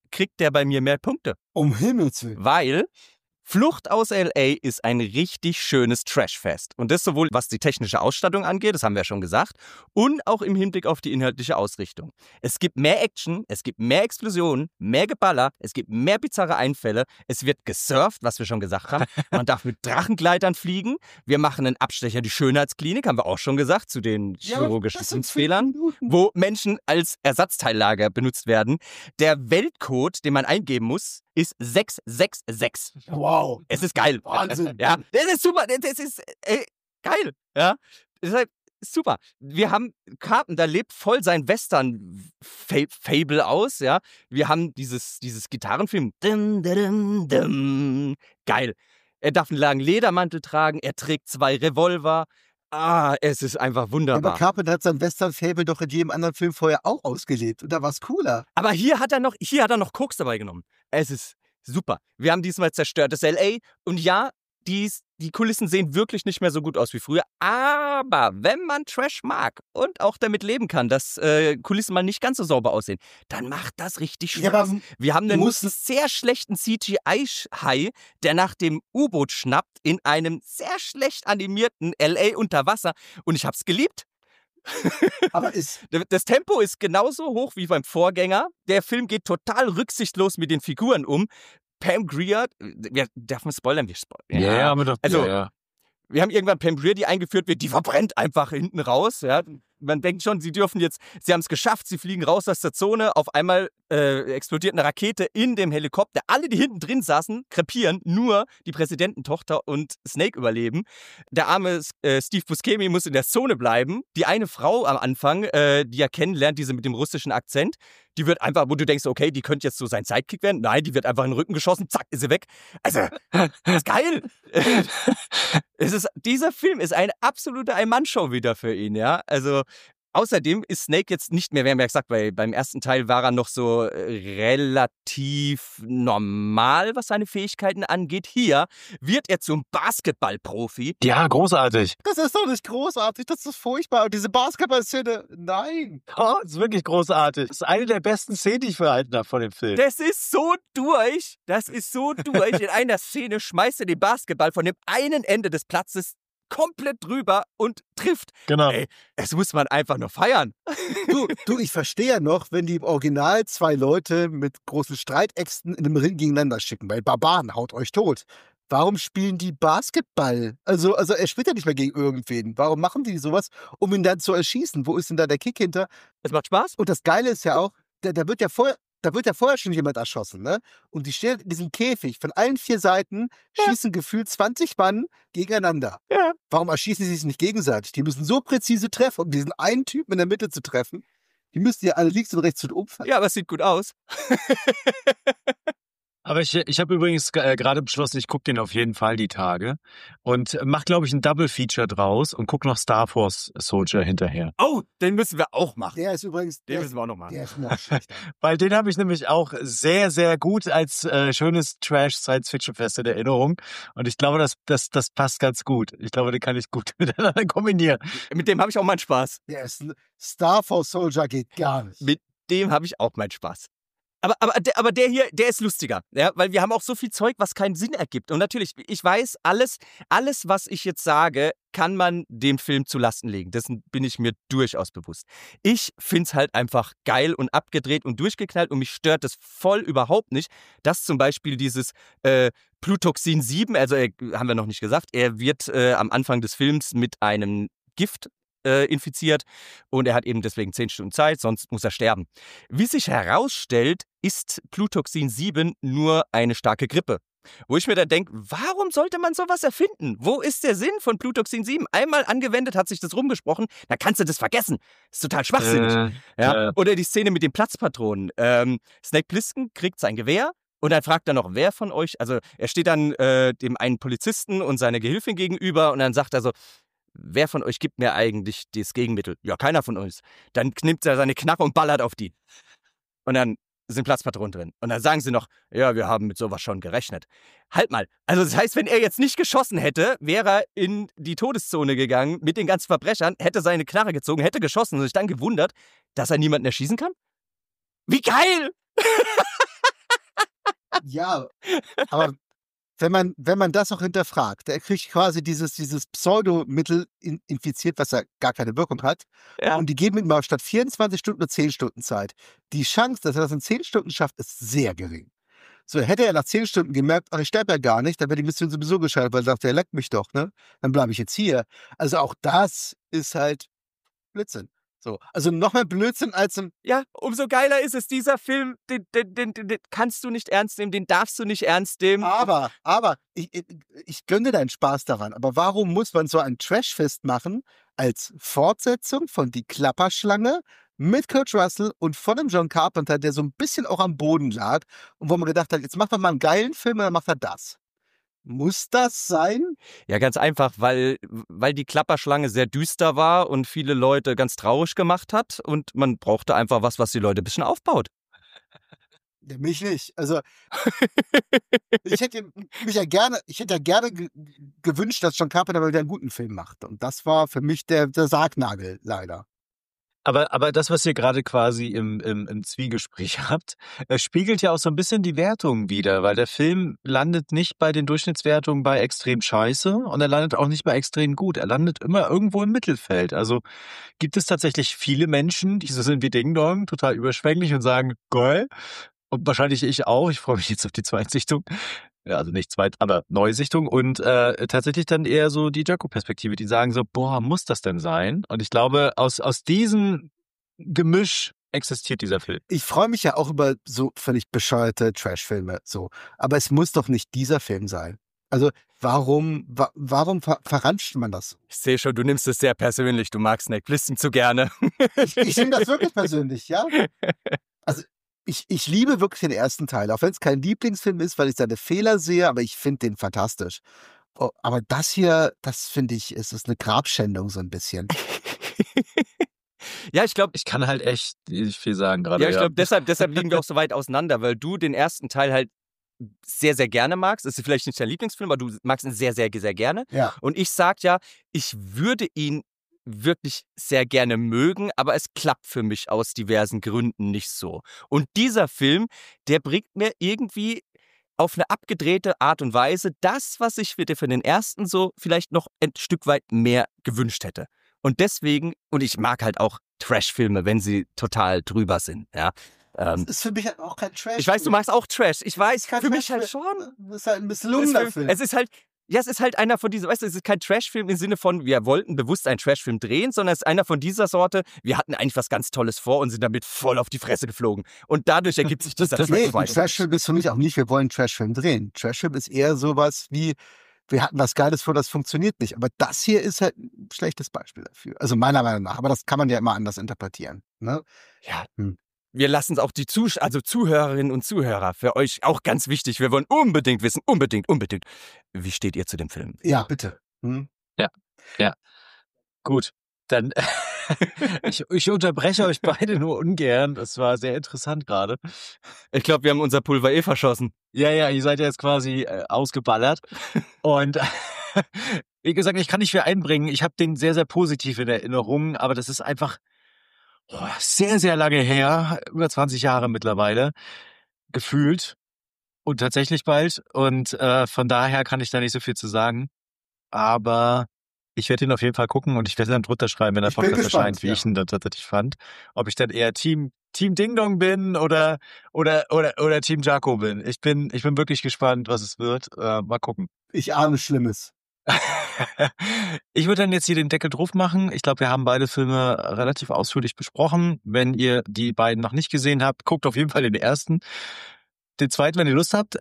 kriegt der bei mir mehr Punkte. Um Himmels Willen. Weil Flucht aus L A ist ein richtig schönes Trashfest. Und das sowohl was die technische Ausstattung angeht, das haben wir ja schon gesagt, und auch im Hinblick auf die inhaltliche Ausrichtung. Es gibt mehr Action, es gibt mehr Explosionen, mehr Geballer, es gibt mehr bizarre Einfälle, es wird gesurft, was wir schon gesagt haben. Man darf mit Drachengleitern fliegen. Wir machen einen Abstecher die Schönheitsklinik, haben wir auch schon gesagt, zu den Ja, chirurgischen das sind fünf Fehlern, Minuten. wo Menschen als Ersatzteillager benutzt werden. Der Weltcode, den man eingeben muss, ist sechs sechs sechs. Wow. Es ist geil. Wahnsinn. Ja, das ist super. Das ist äh, geil. Ja, deshalb super. Wir haben Carpenter, da lebt voll sein Western-Fable aus. Ja, wir haben dieses, dieses Gitarrenfilm. Dum, dum, dum. Geil. Er darf einen langen Ledermantel tragen. Er trägt zwei Revolver. Ah, es ist einfach Aber wunderbar. Carpenter hat sein Western-Fable doch in jedem anderen Film vorher auch ausgelebt. Und da war es cooler. Aber hier hat er noch, hier hat er noch Koks dabei genommen. Es ist super. Wir haben diesmal zerstörtes L A. Und ja, dies, die Kulissen sehen wirklich nicht mehr so gut aus wie früher. Aber wenn man Trash mag und auch damit leben kann, dass äh, Kulissen mal nicht ganz so sauber aussehen, dann macht das richtig Spaß. Ja, aber Wir haben einen muss- sehr schlechten C G I-Hai, der nach dem U-Boot schnappt in einem sehr schlecht animierten L A unter Wasser. Und ich hab's geliebt. Aber ist, Das Tempo ist genauso hoch wie beim Vorgänger. Der Film geht total rücksichtslos mit den Figuren um. Pam Grier, wir, darf man spoilern? Wir spoilern. Ja, ja, haben wir doch. Also- ja, ja. Wir haben irgendwann Pam Grier, die eingeführt wird, die verbrennt einfach hinten raus. Ja. Man denkt schon, sie dürfen jetzt, sie haben es geschafft, sie fliegen raus aus der Zone. Auf einmal äh, explodiert eine Rakete in dem Helikopter. Alle, die hinten drin saßen, krepieren. Nur die Präsidententochter und Snake überleben. Der arme äh, Steve Buscemi muss in der Zone bleiben. Die eine Frau am Anfang, äh, die er kennenlernt, diese mit dem russischen Akzent, die wird einfach, wo du denkst, okay, die könnte jetzt so sein Sidekick werden. Nein, die wird einfach in den Rücken geschossen, zack, ist sie weg. Also, das ist geil. Es ist, dieser Film ist eine absolute Ein-Mann-Show wieder für ihn, ja. Also, außerdem ist Snake jetzt nicht mehr, wir haben ja gesagt, weil beim ersten Teil war er noch so äh, relativ normal, was seine Fähigkeiten angeht. Hier wird er zum Basketballprofi. Ja, großartig. das ist doch nicht großartig, das ist furchtbar. Und diese Basketball-Szene, nein. Oh, das ist wirklich großartig. Das ist eine der besten Szenen, die ich verhalten habe von dem Film. Das ist so durch. Das ist so durch. In einer Szene schmeißt er den Basketball von dem einen Ende des Platzes komplett drüber und trifft. Genau. Ey, das muss man einfach nur feiern. Du, du, ich verstehe ja noch, wenn die im Original zwei Leute mit großen Streitäxten in einem Ring gegeneinander schicken, weil Barbaren, haut euch tot. Warum spielen die Basketball? Also, also er spielt ja nicht mehr gegen irgendwen. Warum machen die sowas, um ihn dann zu erschießen? Wo ist denn da der Kick hinter? Es macht Spaß. Und das Geile ist ja auch, da, da wird ja vorher, da wird ja vorher schon jemand erschossen, ne? Und die stehen in diesem Käfig. Von allen vier Seiten schießen gefühlt zwanzig Mann gegeneinander. Ja. Warum erschießen sie sich nicht gegenseitig? Die müssen so präzise treffen, um diesen einen Typen in der Mitte zu treffen. Die müssten ja alle links und rechts und umfallen. Ja, aber es sieht gut aus. Aber ich, ich habe übrigens äh, gerade beschlossen, ich gucke den auf jeden Fall die Tage und mach, glaube ich, ein Double-Feature draus und guck noch Star Force Soldier hinterher. Oh, den müssen wir auch machen. Der ist übrigens, Den der, müssen wir auch noch machen. der ist noch schlechter. Weil den habe ich nämlich auch sehr, sehr gut als äh, schönes Trash-Science-Fiction-Fest in Erinnerung. Und ich glaube, das, das, das passt ganz gut. Ich glaube, den kann ich gut miteinander kombinieren. Mit dem habe ich auch meinen Spaß. Der ist ein Star Force Soldier geht gar nicht. Mit dem habe ich auch meinen Spaß. Aber, aber, der, aber der hier, der ist lustiger, ja, weil wir haben auch so viel Zeug, was keinen Sinn ergibt. Und natürlich, ich weiß, alles, alles, was ich jetzt sage, kann man dem Film zu Lasten legen. Dessen bin ich mir durchaus bewusst. Ich find's halt einfach geil und abgedreht und durchgeknallt und mich stört es voll überhaupt nicht, dass zum Beispiel dieses äh, Plutoxin sieben, also äh, haben wir noch nicht gesagt, er wird äh, am Anfang des Films mit einem Gift Äh, infiziert und er hat eben deswegen zehn Stunden Zeit, sonst muss er sterben. Wie sich herausstellt, ist Plutoxin sieben nur eine starke Grippe. Wo ich mir dann denke, warum sollte man sowas erfinden? Wo ist der Sinn von Plutoxin sieben? Einmal angewendet, hat sich das rumgesprochen, dann kannst du das vergessen. Ist total schwachsinnig. Äh, ja? äh. Oder die Szene mit den Platzpatronen. Ähm, Snake Plissken kriegt sein Gewehr. Und dann fragt er noch, wer von euch, also er steht dann äh, dem einen Polizisten und seiner Gehilfin gegenüber und dann sagt er so, wer von euch gibt mir eigentlich das Gegenmittel? Ja, keiner von uns. Dann nimmt er seine Knarre und ballert auf die. Und dann sind Platzpatronen drin. Und dann sagen sie noch, ja, wir haben mit sowas schon gerechnet. Halt mal. Also das heißt, wenn er jetzt nicht geschossen hätte, wäre er in die Todeszone gegangen mit den ganzen Verbrechern, hätte seine Knarre gezogen, hätte geschossen und sich dann gewundert, dass er niemanden erschießen kann? Wie geil! Ja, aber wenn man, wenn man das auch hinterfragt, der kriegt quasi dieses, dieses Pseudomittel in, infiziert, was ja gar keine Wirkung hat. Ja. Und die geben ihm mal statt vierundzwanzig Stunden nur zehn Stunden Zeit. Die Chance, dass er das in zehn Stunden schafft, ist sehr gering. So, hätte er nach zehn Stunden gemerkt, ach, ich sterbe ja gar nicht, dann wäre die Mission sowieso gescheitert, weil er sagt, er leckt mich doch, ne? Dann bleibe ich jetzt hier. Also auch das ist halt Blödsinn. So, also noch mehr Blödsinn als im Ja, umso geiler ist es, dieser Film, den, den, den, den, den kannst du nicht ernst nehmen, den darfst du nicht ernst nehmen. Aber, aber, ich, ich, ich gönne deinen Spaß daran. Aber warum muss man so ein Trashfest machen als Fortsetzung von Die Klapperschlange mit Kurt Russell und von dem John Carpenter, der so ein bisschen auch am Boden lag und wo man gedacht hat, jetzt macht man mal einen geilen Film und dann macht er das. Muss das sein? Ja, ganz einfach, weil, weil die Klapperschlange sehr düster war und viele Leute ganz traurig gemacht hat und man brauchte einfach was, was die Leute ein bisschen aufbaut. Ja, mich nicht. Also ich hätte mich ja gerne, ich hätte ja gerne ge gewünscht, dass John Carpenter mal wieder einen guten Film macht. Und das war für mich der, der Sargnagel, leider. Aber, aber das, was ihr gerade quasi im, im, im Zwiegespräch habt, äh, spiegelt ja auch so ein bisschen die Wertungen wider, weil der Film landet nicht bei den Durchschnittswertungen bei extrem scheiße und er landet auch nicht bei extrem gut. Er landet immer irgendwo im Mittelfeld. Also gibt es tatsächlich viele Menschen, die so sind wie Ding Dong, total überschwänglich und sagen, geil. Und wahrscheinlich ich auch. Ich freue mich jetzt auf die Zweitsichtung. Ja, also nicht zweit, aber Neusichtung und äh, tatsächlich dann eher so die Jacko-Perspektive, die sagen so, boah, muss das denn sein? Und ich glaube, aus, aus diesem Gemisch existiert dieser Film. Ich freue mich ja auch über so völlig bescheuerte Trash-Filme, so. Aber es muss doch nicht dieser Film sein. Also, warum, wa warum ver verranscht man das? Ich sehe schon, du nimmst es sehr persönlich, du magst Snake Plissken zu gerne. Ich, ich nehme das wirklich persönlich, ja? Also, Ich, ich liebe wirklich den ersten Teil, auch wenn es kein Lieblingsfilm ist, weil ich seine Fehler sehe, aber ich finde den fantastisch. Oh, aber das hier, das finde ich, ist, ist eine Grabschändung so ein bisschen. Ja, ich glaube, Ich kann halt echt nicht viel sagen gerade. ja, ich glaube, deshalb, deshalb liegen wir auch so weit auseinander, weil du den ersten Teil halt sehr, sehr gerne magst. Das ist vielleicht nicht dein Lieblingsfilm, aber du magst ihn sehr, sehr, sehr gerne. Ja. Und ich sag ja, ich würde ihn wirklich sehr gerne mögen, aber es klappt für mich aus diversen Gründen nicht so. Und dieser Film, der bringt mir irgendwie auf eine abgedrehte Art und Weise das, was ich für den ersten so vielleicht noch ein Stück weit mehr gewünscht hätte. Und deswegen, und ich mag halt auch Trash-Filme, wenn sie total drüber sind, ja. Das Ähm, ist für mich halt auch kein Trash. ich weiß, du magst auch Trash. Ich weiß, kein für mich Trash- halt schon. Das ist halt ein Es misslungener ist, Film. es ist halt, ja, es ist halt einer von diesen, weißt du, es ist kein Trashfilm im Sinne von, wir wollten bewusst einen Trashfilm drehen, sondern es ist einer von dieser Sorte, wir hatten eigentlich was ganz Tolles vor und sind damit voll auf die Fresse geflogen. Und dadurch ergibt sich dieser Nee, ein Trash. Trashfilm ist für mich auch nicht, wir wollen einen Trashfilm drehen. Trashfilm ist eher sowas wie, wir hatten was Geiles vor, das funktioniert nicht. Aber das hier ist halt ein schlechtes Beispiel dafür. Also meiner Meinung nach. Aber das kann man ja immer anders interpretieren. Ne? Ja. Hm. Wir lassen es auch die Zuh also Zuhörerinnen und Zuhörer, für euch auch ganz wichtig. Wir wollen unbedingt wissen, unbedingt, unbedingt, wie steht ihr zu dem Film? Ja, bitte. Hm? Gut, dann ich, ich unterbreche euch beide nur ungern. Das war sehr interessant gerade. Ich glaube, wir haben unser Pulver eh verschossen. Ja, ja, ihr seid ja jetzt quasi äh, ausgeballert. Und wie gesagt, ich kann nicht viel einbringen. Ich habe den sehr, sehr positiv in Erinnerung, aber das ist einfach oh, sehr, sehr lange her, über zwanzig Jahre mittlerweile, gefühlt und tatsächlich bald. Und äh, von daher kann ich da nicht so viel zu sagen. Aber ich werde ihn auf jeden Fall gucken und ich werde dann drunter schreiben, wenn der Ich bin Podcast gespannt, erscheint, wie ja. ich ihn dann tatsächlich fand. Ob ich dann eher Team Team Ding Dong bin oder oder oder oder Team Jaco bin. Ich bin ich bin wirklich gespannt, was es wird. Äh, mal gucken. Ich ahne Schlimmes. Ich würde dann jetzt hier den Deckel drauf machen. Ich glaube, wir haben beide Filme relativ ausführlich besprochen. Wenn ihr die beiden noch nicht gesehen habt, guckt auf jeden Fall den ersten. Den zweiten, wenn ihr Lust habt.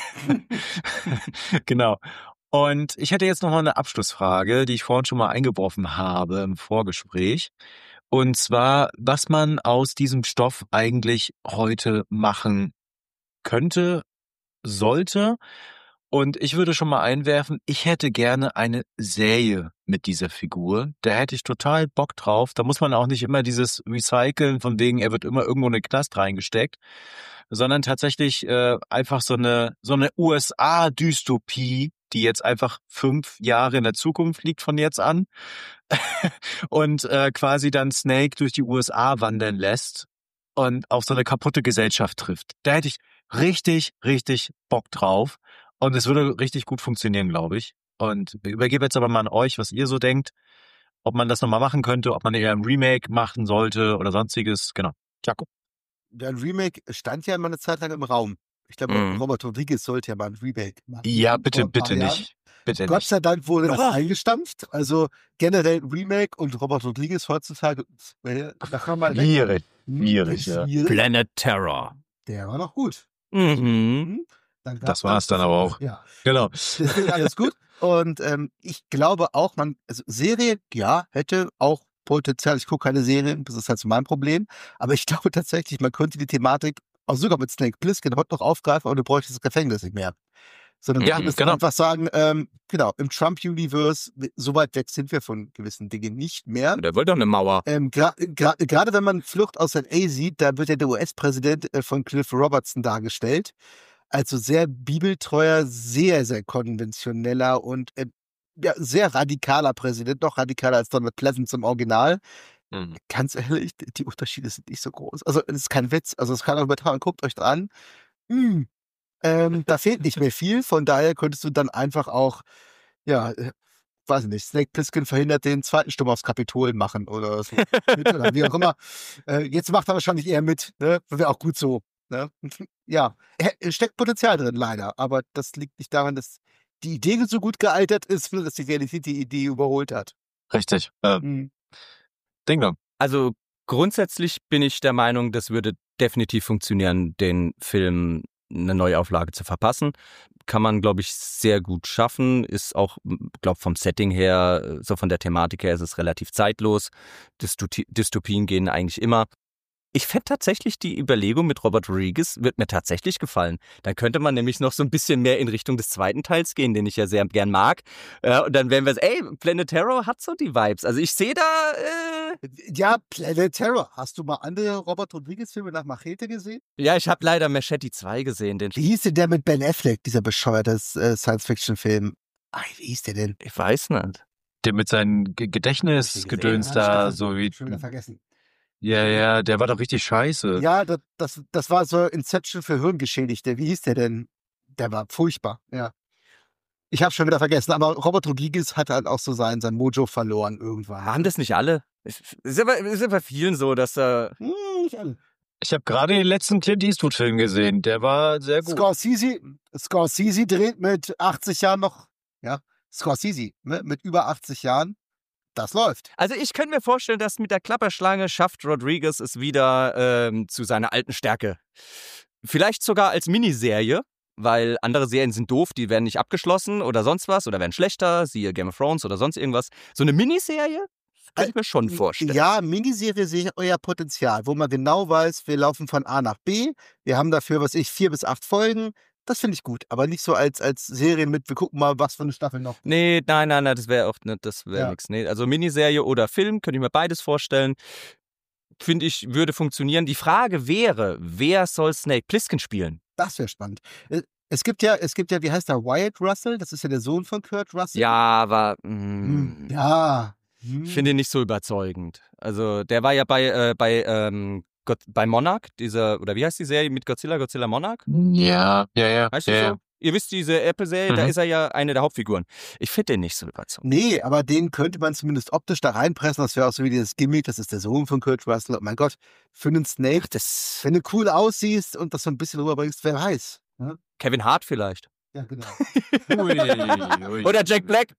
Genau. Und ich hätte jetzt noch mal eine Abschlussfrage, die ich vorhin schon mal eingeworfen habe im Vorgespräch. Und zwar, was man aus diesem Stoff eigentlich heute machen könnte, sollte. Und ich würde schon mal einwerfen, ich hätte gerne eine Serie mit dieser Figur. Da hätte ich total Bock drauf. Da muss man auch nicht immer dieses Recyceln von wegen, er wird immer irgendwo in den Knast reingesteckt, sondern tatsächlich äh, einfach so eine so eine U S A-Dystopie, die jetzt einfach fünf Jahre in der Zukunft liegt von jetzt an und äh, quasi dann Snake durch die U S A wandern lässt und auf so eine kaputte Gesellschaft trifft. Da hätte ich richtig, richtig Bock drauf. Und es würde richtig gut funktionieren, glaube ich. Und ich übergebe jetzt aber mal an euch, was ihr so denkt, ob man das nochmal machen könnte, ob man eher ein Remake machen sollte oder sonstiges. Genau. Jakob. Der Remake stand ja immer eine Zeit lang im Raum. Ich glaube, Mhm. Robert Rodriguez sollte ja mal ein Remake machen. Ja, bitte, Vor ein paar bitte Jahren. nicht. Bitte Gott nicht. sei Dank wurde das Oh. eingestampft. Also generell Remake und Robert Rodriguez heutzutage, äh, da kann man weg. Schwierig. Hm, schwierig, ja. schwierig. Planet Terror. Der war noch gut. Mhm. Hm, dann gab's Das war's dann aber auch. Ja, Genau. deswegen alles gut. Und ähm, ich glaube auch, man, also Serie, ja, hätte auch Potenzial. Ich gucke keine Serien, das ist halt so mein Problem. Aber ich glaube tatsächlich, man könnte die Thematik auch sogar mit Snake Plissken heute noch aufgreifen, aber du bräuchtest das Gefängnis nicht mehr. Sondern Ja, du müsstest genau. einfach sagen, ähm, genau, im Trump-Universe, so weit weg sind wir von gewissen Dingen nicht mehr. Der wollte doch eine Mauer. Ähm, gra- gra- Gerade wenn man Flucht aus L A sieht, da wird ja der U S-Präsident äh, von Cliff Robertson dargestellt. Also sehr bibeltreuer, sehr, sehr konventioneller und äh, ja, sehr radikaler Präsident, noch radikaler als Donald Pleasant im Original. Mhm. Ganz ehrlich, die die Unterschiede sind nicht so groß. Also es ist kein Witz, also es kann auch übertragen, guckt euch dran. Hm, ähm, da fehlt nicht mehr viel, von daher könntest du dann einfach auch, ja, äh, weiß ich nicht, Snake Plissken verhindert den zweiten Sturm aufs Kapitol machen oder so. Mit, oder wie auch immer. Äh, jetzt macht er wahrscheinlich eher mit, ne? Wäre auch gut so. Ne? Ja, äh, steckt Potenzial drin, leider. Aber das liegt nicht daran, dass die Idee so gut gealtert ist, sondern dass die Realität die Idee überholt hat. Richtig. Äh, Hm. Ding dong. Also grundsätzlich bin ich der Meinung, das würde definitiv funktionieren, den Film eine Neuauflage zu verpassen. Kann man, glaube ich, sehr gut schaffen. Ist auch, glaube vom Setting her, so von der Thematik her, ist es relativ zeitlos. Dystopi- Dystopien gehen eigentlich immer. Ich fände tatsächlich die Überlegung mit Robert Rodriguez, wird mir tatsächlich gefallen. Dann könnte man nämlich noch so ein bisschen mehr in Richtung des zweiten Teils gehen, den ich ja sehr gern mag. Äh, und dann wären wir so, ey, Planet Terror hat so die Vibes. Also ich sehe da, äh, Ja, Planet Terror. Hast du mal andere Robert Rodriguez-Filme nach Machete gesehen? ja, ich habe leider Machete zwei gesehen. Den Wie hieß denn der mit Ben Affleck, dieser bescheuerte äh, Science-Fiction-Film? Ach, wie hieß der denn? ich weiß nicht. Der mit seinen Ge- Gedächtnisgedöns da, so wie. Schon wieder vergessen. Ja, ja, der war doch richtig scheiße. Ja, das, das, das war so Inception für Hirngeschädigte. Wie hieß der denn? Der war furchtbar, ja. Ich habe schon wieder vergessen, aber Robert Rodriguez hat halt auch so sein, sein Mojo verloren irgendwann. Haben das nicht alle? Es ist ja bei, ist ja bei vielen so, dass da. Hm, nicht alle. Ich habe gerade den letzten Clint Eastwood-Film gesehen. Der war sehr gut. Scorsese, Scorsese dreht mit achtzig Jahren noch, ja, Scorsese, ne, mit über achtzig Jahren. Das läuft. Also ich könnte mir vorstellen, dass mit der Klapperschlange schafft Rodriguez es wieder ähm, zu seiner alten Stärke. Vielleicht sogar als Miniserie, weil andere Serien sind doof, die werden nicht abgeschlossen oder sonst was oder werden schlechter, siehe Game of Thrones oder sonst irgendwas. So eine Miniserie könnte ich mir schon vorstellen. Ja, Miniserie sehe ich euer Potenzial, wo man genau weiß, wir laufen von A nach B. Wir haben dafür, was ich, vier bis acht Folgen. Das finde ich gut, aber nicht so als, als Serien mit, wir gucken mal, was für eine Staffel noch. Nee, nein, nein, nein, das wäre auch nicht, das wäre Ja. nichts. Nee, also Miniserie oder Film, könnte ich mir beides vorstellen. Finde ich, würde funktionieren. Die Frage wäre, wer soll Snake Plissken spielen? Das wäre spannend. Äh, Es gibt ja, es gibt ja, wie heißt der, Wyatt Russell? Das ist ja der Sohn von Kurt Russell. Ja, aber mh, Hm, ja. Hm. ich finde ihn nicht so überzeugend. Also der war ja bei, äh, bei, ähm, Gott, bei Monarch, dieser, oder wie heißt die Serie mit Godzilla, Godzilla Monarch? Ja, ja, ja. Heißt die ja, so? ja. Ihr wisst, diese Apple-Serie, da Mhm. ist er ja eine der Hauptfiguren. Ich finde den nicht so überzeugend. Nee, aber den könnte man zumindest optisch da reinpressen. Das wäre auch so wie dieses Gimmick, das ist der Sohn von Kurt Russell. Oh mein Gott, für einen Snake, Ach, das wenn du cool aussiehst und das so ein bisschen rüberbringst, wer weiß. Ja, Kevin Hart vielleicht. ja genau. Ui, ui. Oder Jack Black.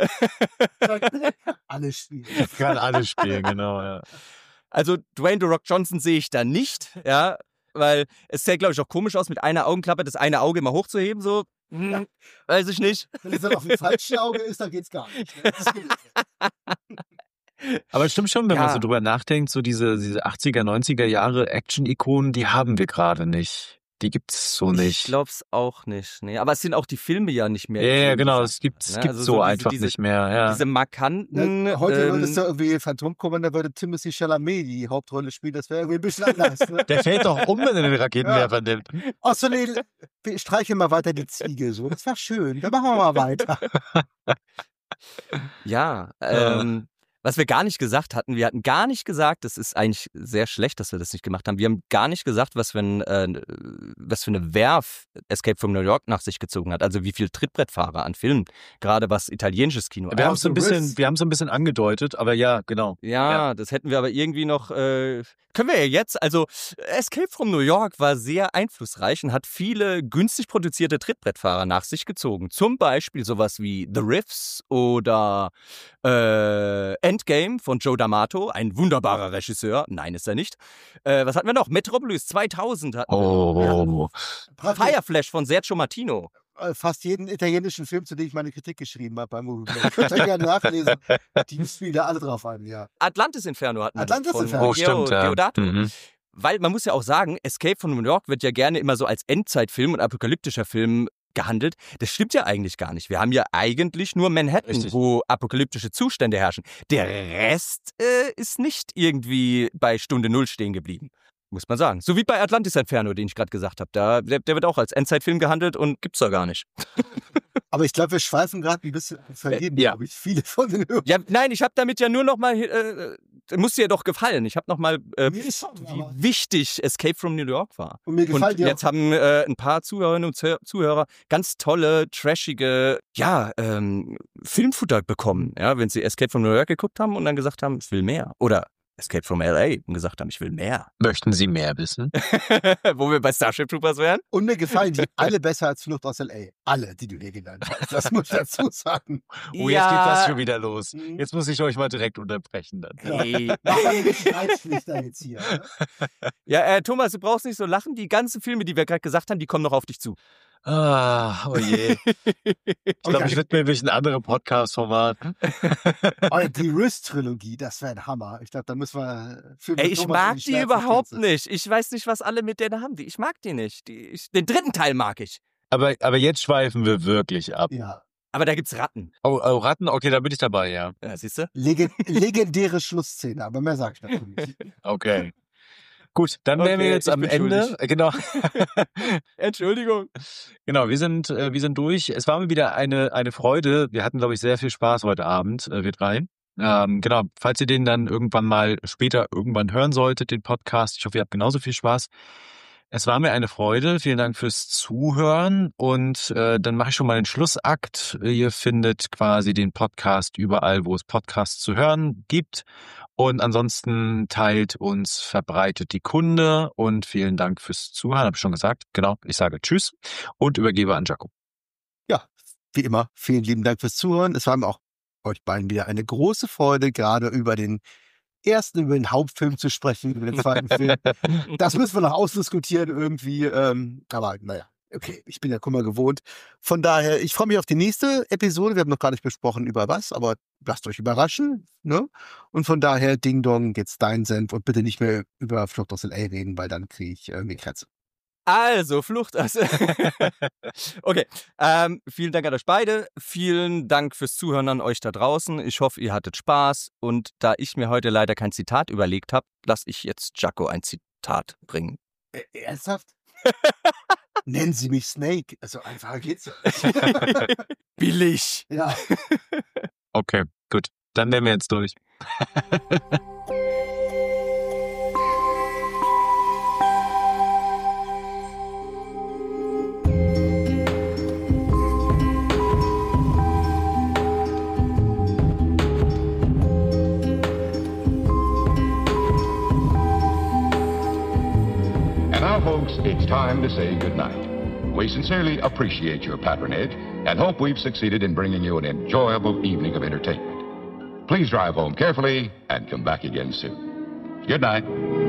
Alles spielen. Kann alles spielen, genau, ja. Also Dwayne The Rock Johnson sehe ich da nicht, ja, weil es sähe, glaube ich, auch komisch aus, mit einer Augenklappe das eine Auge immer hochzuheben, so, hm, weiß ich nicht. Wenn es dann auf dem falschen Auge ist, dann geht's gar nicht. Ne? Das geht nicht. Aber es stimmt schon, wenn Ja. man so drüber nachdenkt, so diese, diese achtziger, neunziger Jahre Action-Ikonen, die haben wir gerade nicht. Die gibt's so Ich nicht. glaube es auch nicht. Nee, aber es sind auch die Filme ja nicht mehr. Ja, ja, so genau, gesagt, es gibt, es ne? gibt Also so diese- einfach diese, nicht mehr, ja. Diese markanten. Ne? Heute ähm, würdest du irgendwie Phantomkommen, da würde Timothy Chalamet die Hauptrolle spielen. Das wäre irgendwie ein bisschen anders. Ne? Der fällt doch um, wenn er den Raketenwerfer nimmt. Ach so, nee, wir streichen mal weiter die Ziege. So. Das war schön. Dann machen wir mal weiter. Ja, Ja. ähm, Was wir gar nicht gesagt hatten, wir hatten gar nicht gesagt, das ist eigentlich sehr schlecht, dass wir das nicht gemacht haben, wir haben gar nicht gesagt, was für, ein, äh, was für eine Werf Escape from New York nach sich gezogen hat. Also wie viele Trittbrettfahrer an Filmen, gerade was italienisches Kino. Wir haben es so ein bisschen, wir haben es ein bisschen angedeutet, aber ja, genau. Ja, ja, das hätten wir aber irgendwie noch, äh, können wir ja jetzt, also Escape from New York war sehr einflussreich und hat viele günstig produzierte Trittbrettfahrer nach sich gezogen. Zum Beispiel sowas wie The Riffs oder äh, Endgame von Joe D'Amato, ein wunderbarer Regisseur. Nein, ist er nicht. Äh, was hatten wir noch? Metropolis zweitausend hatten wir. Oh. Ja. Fireflash von Sergio Martino. Fast jeden italienischen Film, zu dem ich meine Kritik geschrieben habe beim Movie Blog. Könnt ihr gerne nachlesen. Die spielen da alle drauf ein, ja. Atlantis Inferno hatten wir. Atlantis von Inferno. Oh, stimmt, ja. Deodato. Mhm. Weil man muss ja auch sagen, Escape from New York wird ja gerne immer so als Endzeitfilm und apokalyptischer Film gehandelt. Das stimmt ja eigentlich gar nicht. Wir haben ja eigentlich nur Manhattan, Richtig. wo apokalyptische Zustände herrschen. Der Rest äh, ist nicht irgendwie bei Stunde Null stehen geblieben. Muss man sagen. So wie bei Atlantis Inferno, den ich gerade gesagt habe. Da, der, der wird auch als Endzeitfilm gehandelt und gibt's da gar nicht. Aber ich glaube, wir schweifen gerade ein bisschen, verlieren, Ja. glaube ich, viele von den Hörern. Ja, nein, ich habe damit ja nur noch mal, äh, muss dir doch gefallen. Ich habe noch mal, äh, Mir ist schon, wie aber- wichtig Escape from New York war. Und mir gefällt Und dir jetzt haben äh, ein paar Zuhörerinnen und Zuh- Zuhörer ganz tolle, trashige, ja, ähm, Filmfutter bekommen, ja, wenn sie Escape from New York geguckt haben und dann gesagt haben, ich will mehr. Oder Escape from L A und gesagt haben, ich will mehr. Möchten Sie mehr wissen? Wo wir bei Starship Troopers wären. Und mir gefallen die alle besser als Flucht aus L A. Alle, die du hier genannt hast. Das muss ich dazu sagen. Oh, jetzt geht das schon wieder los. Jetzt muss ich euch mal direkt unterbrechen dann. Hey. Mach mal ein bisschen Reizpflichter jetzt hier. Ne? Ja, äh, Thomas, du brauchst nicht so lachen. Die ganzen Filme, die wir gerade gesagt haben, die kommen noch auf dich zu. Ah, oh je. Ich glaube, ich widme mich ein anderes Podcast-Format. Oh, die Risk-Trilogie, das wäre ein Hammer. Ich glaube, da müssen wir... Für Ey, ich Thomas mag in die Schmerzen überhaupt setzen. nicht. Ich weiß nicht, was alle mit denen haben. Die- Ich mag die nicht. Die, ich, den dritten Teil mag ich. Aber, aber jetzt schweifen wir wirklich ab. Ja. Aber da gibt's Ratten. Oh, oh, Ratten, okay, da bin ich dabei, ja. Ja, siehst du? Legen, legendäre Schlussszene, aber mehr sage ich dazu nicht. Okay. Gut, dann wären wir Okay, jetzt ich am bin Ende. schuldig. Äh, Genau. Entschuldigung. Genau, wir sind, äh, wir sind durch. Es war mir wieder eine, eine Freude. Wir hatten, glaube ich, sehr viel Spaß heute Abend, äh, wir drei. Ähm, genau, falls ihr den dann irgendwann mal später irgendwann hören solltet, den Podcast, ich hoffe, ihr habt genauso viel Spaß. Es war mir eine Freude. Vielen Dank fürs Zuhören. Und äh, dann mache ich schon mal den Schlussakt. Ihr findet quasi den Podcast überall, wo es Podcasts zu hören gibt. Und ansonsten teilt uns, verbreitet die Kunde. Und vielen Dank fürs Zuhören, habe ich schon gesagt. Genau, ich sage Tschüss und übergebe an Jaco. Ja, wie immer, vielen lieben Dank fürs Zuhören. Es war mir auch euch beiden wieder eine große Freude, gerade über den ersten, über den Hauptfilm zu sprechen, über den zweiten Film. Das müssen wir noch ausdiskutieren irgendwie. Ähm, aber naja, okay, ich bin ja Kummer gewohnt. Von daher, ich freue mich auf die nächste Episode. Wir haben noch gar nicht besprochen, über was, aber lasst euch überraschen. Ne? Und von daher, Ding Dong, jetzt dein Senf und bitte nicht mehr über Flucht aus L A reden, weil dann kriege ich irgendwie Kratze. Also, Flucht. Also okay, ähm, vielen Dank an euch beide. Vielen Dank fürs Zuhören an euch da draußen. Ich hoffe, ihr hattet Spaß. Und da ich mir heute leider kein Zitat überlegt habe, lasse ich jetzt Jaco ein Zitat bringen. Äh, ernsthaft? Nennen Sie mich Snake. Also einfach geht's. Billig. Ja. Okay, gut. Dann wären wir jetzt durch. And now, folks, it's time to say goodnight. We sincerely appreciate your patronage and hope we've succeeded in bringing you an enjoyable evening of entertainment. Please drive home carefully and come back again soon. Good night.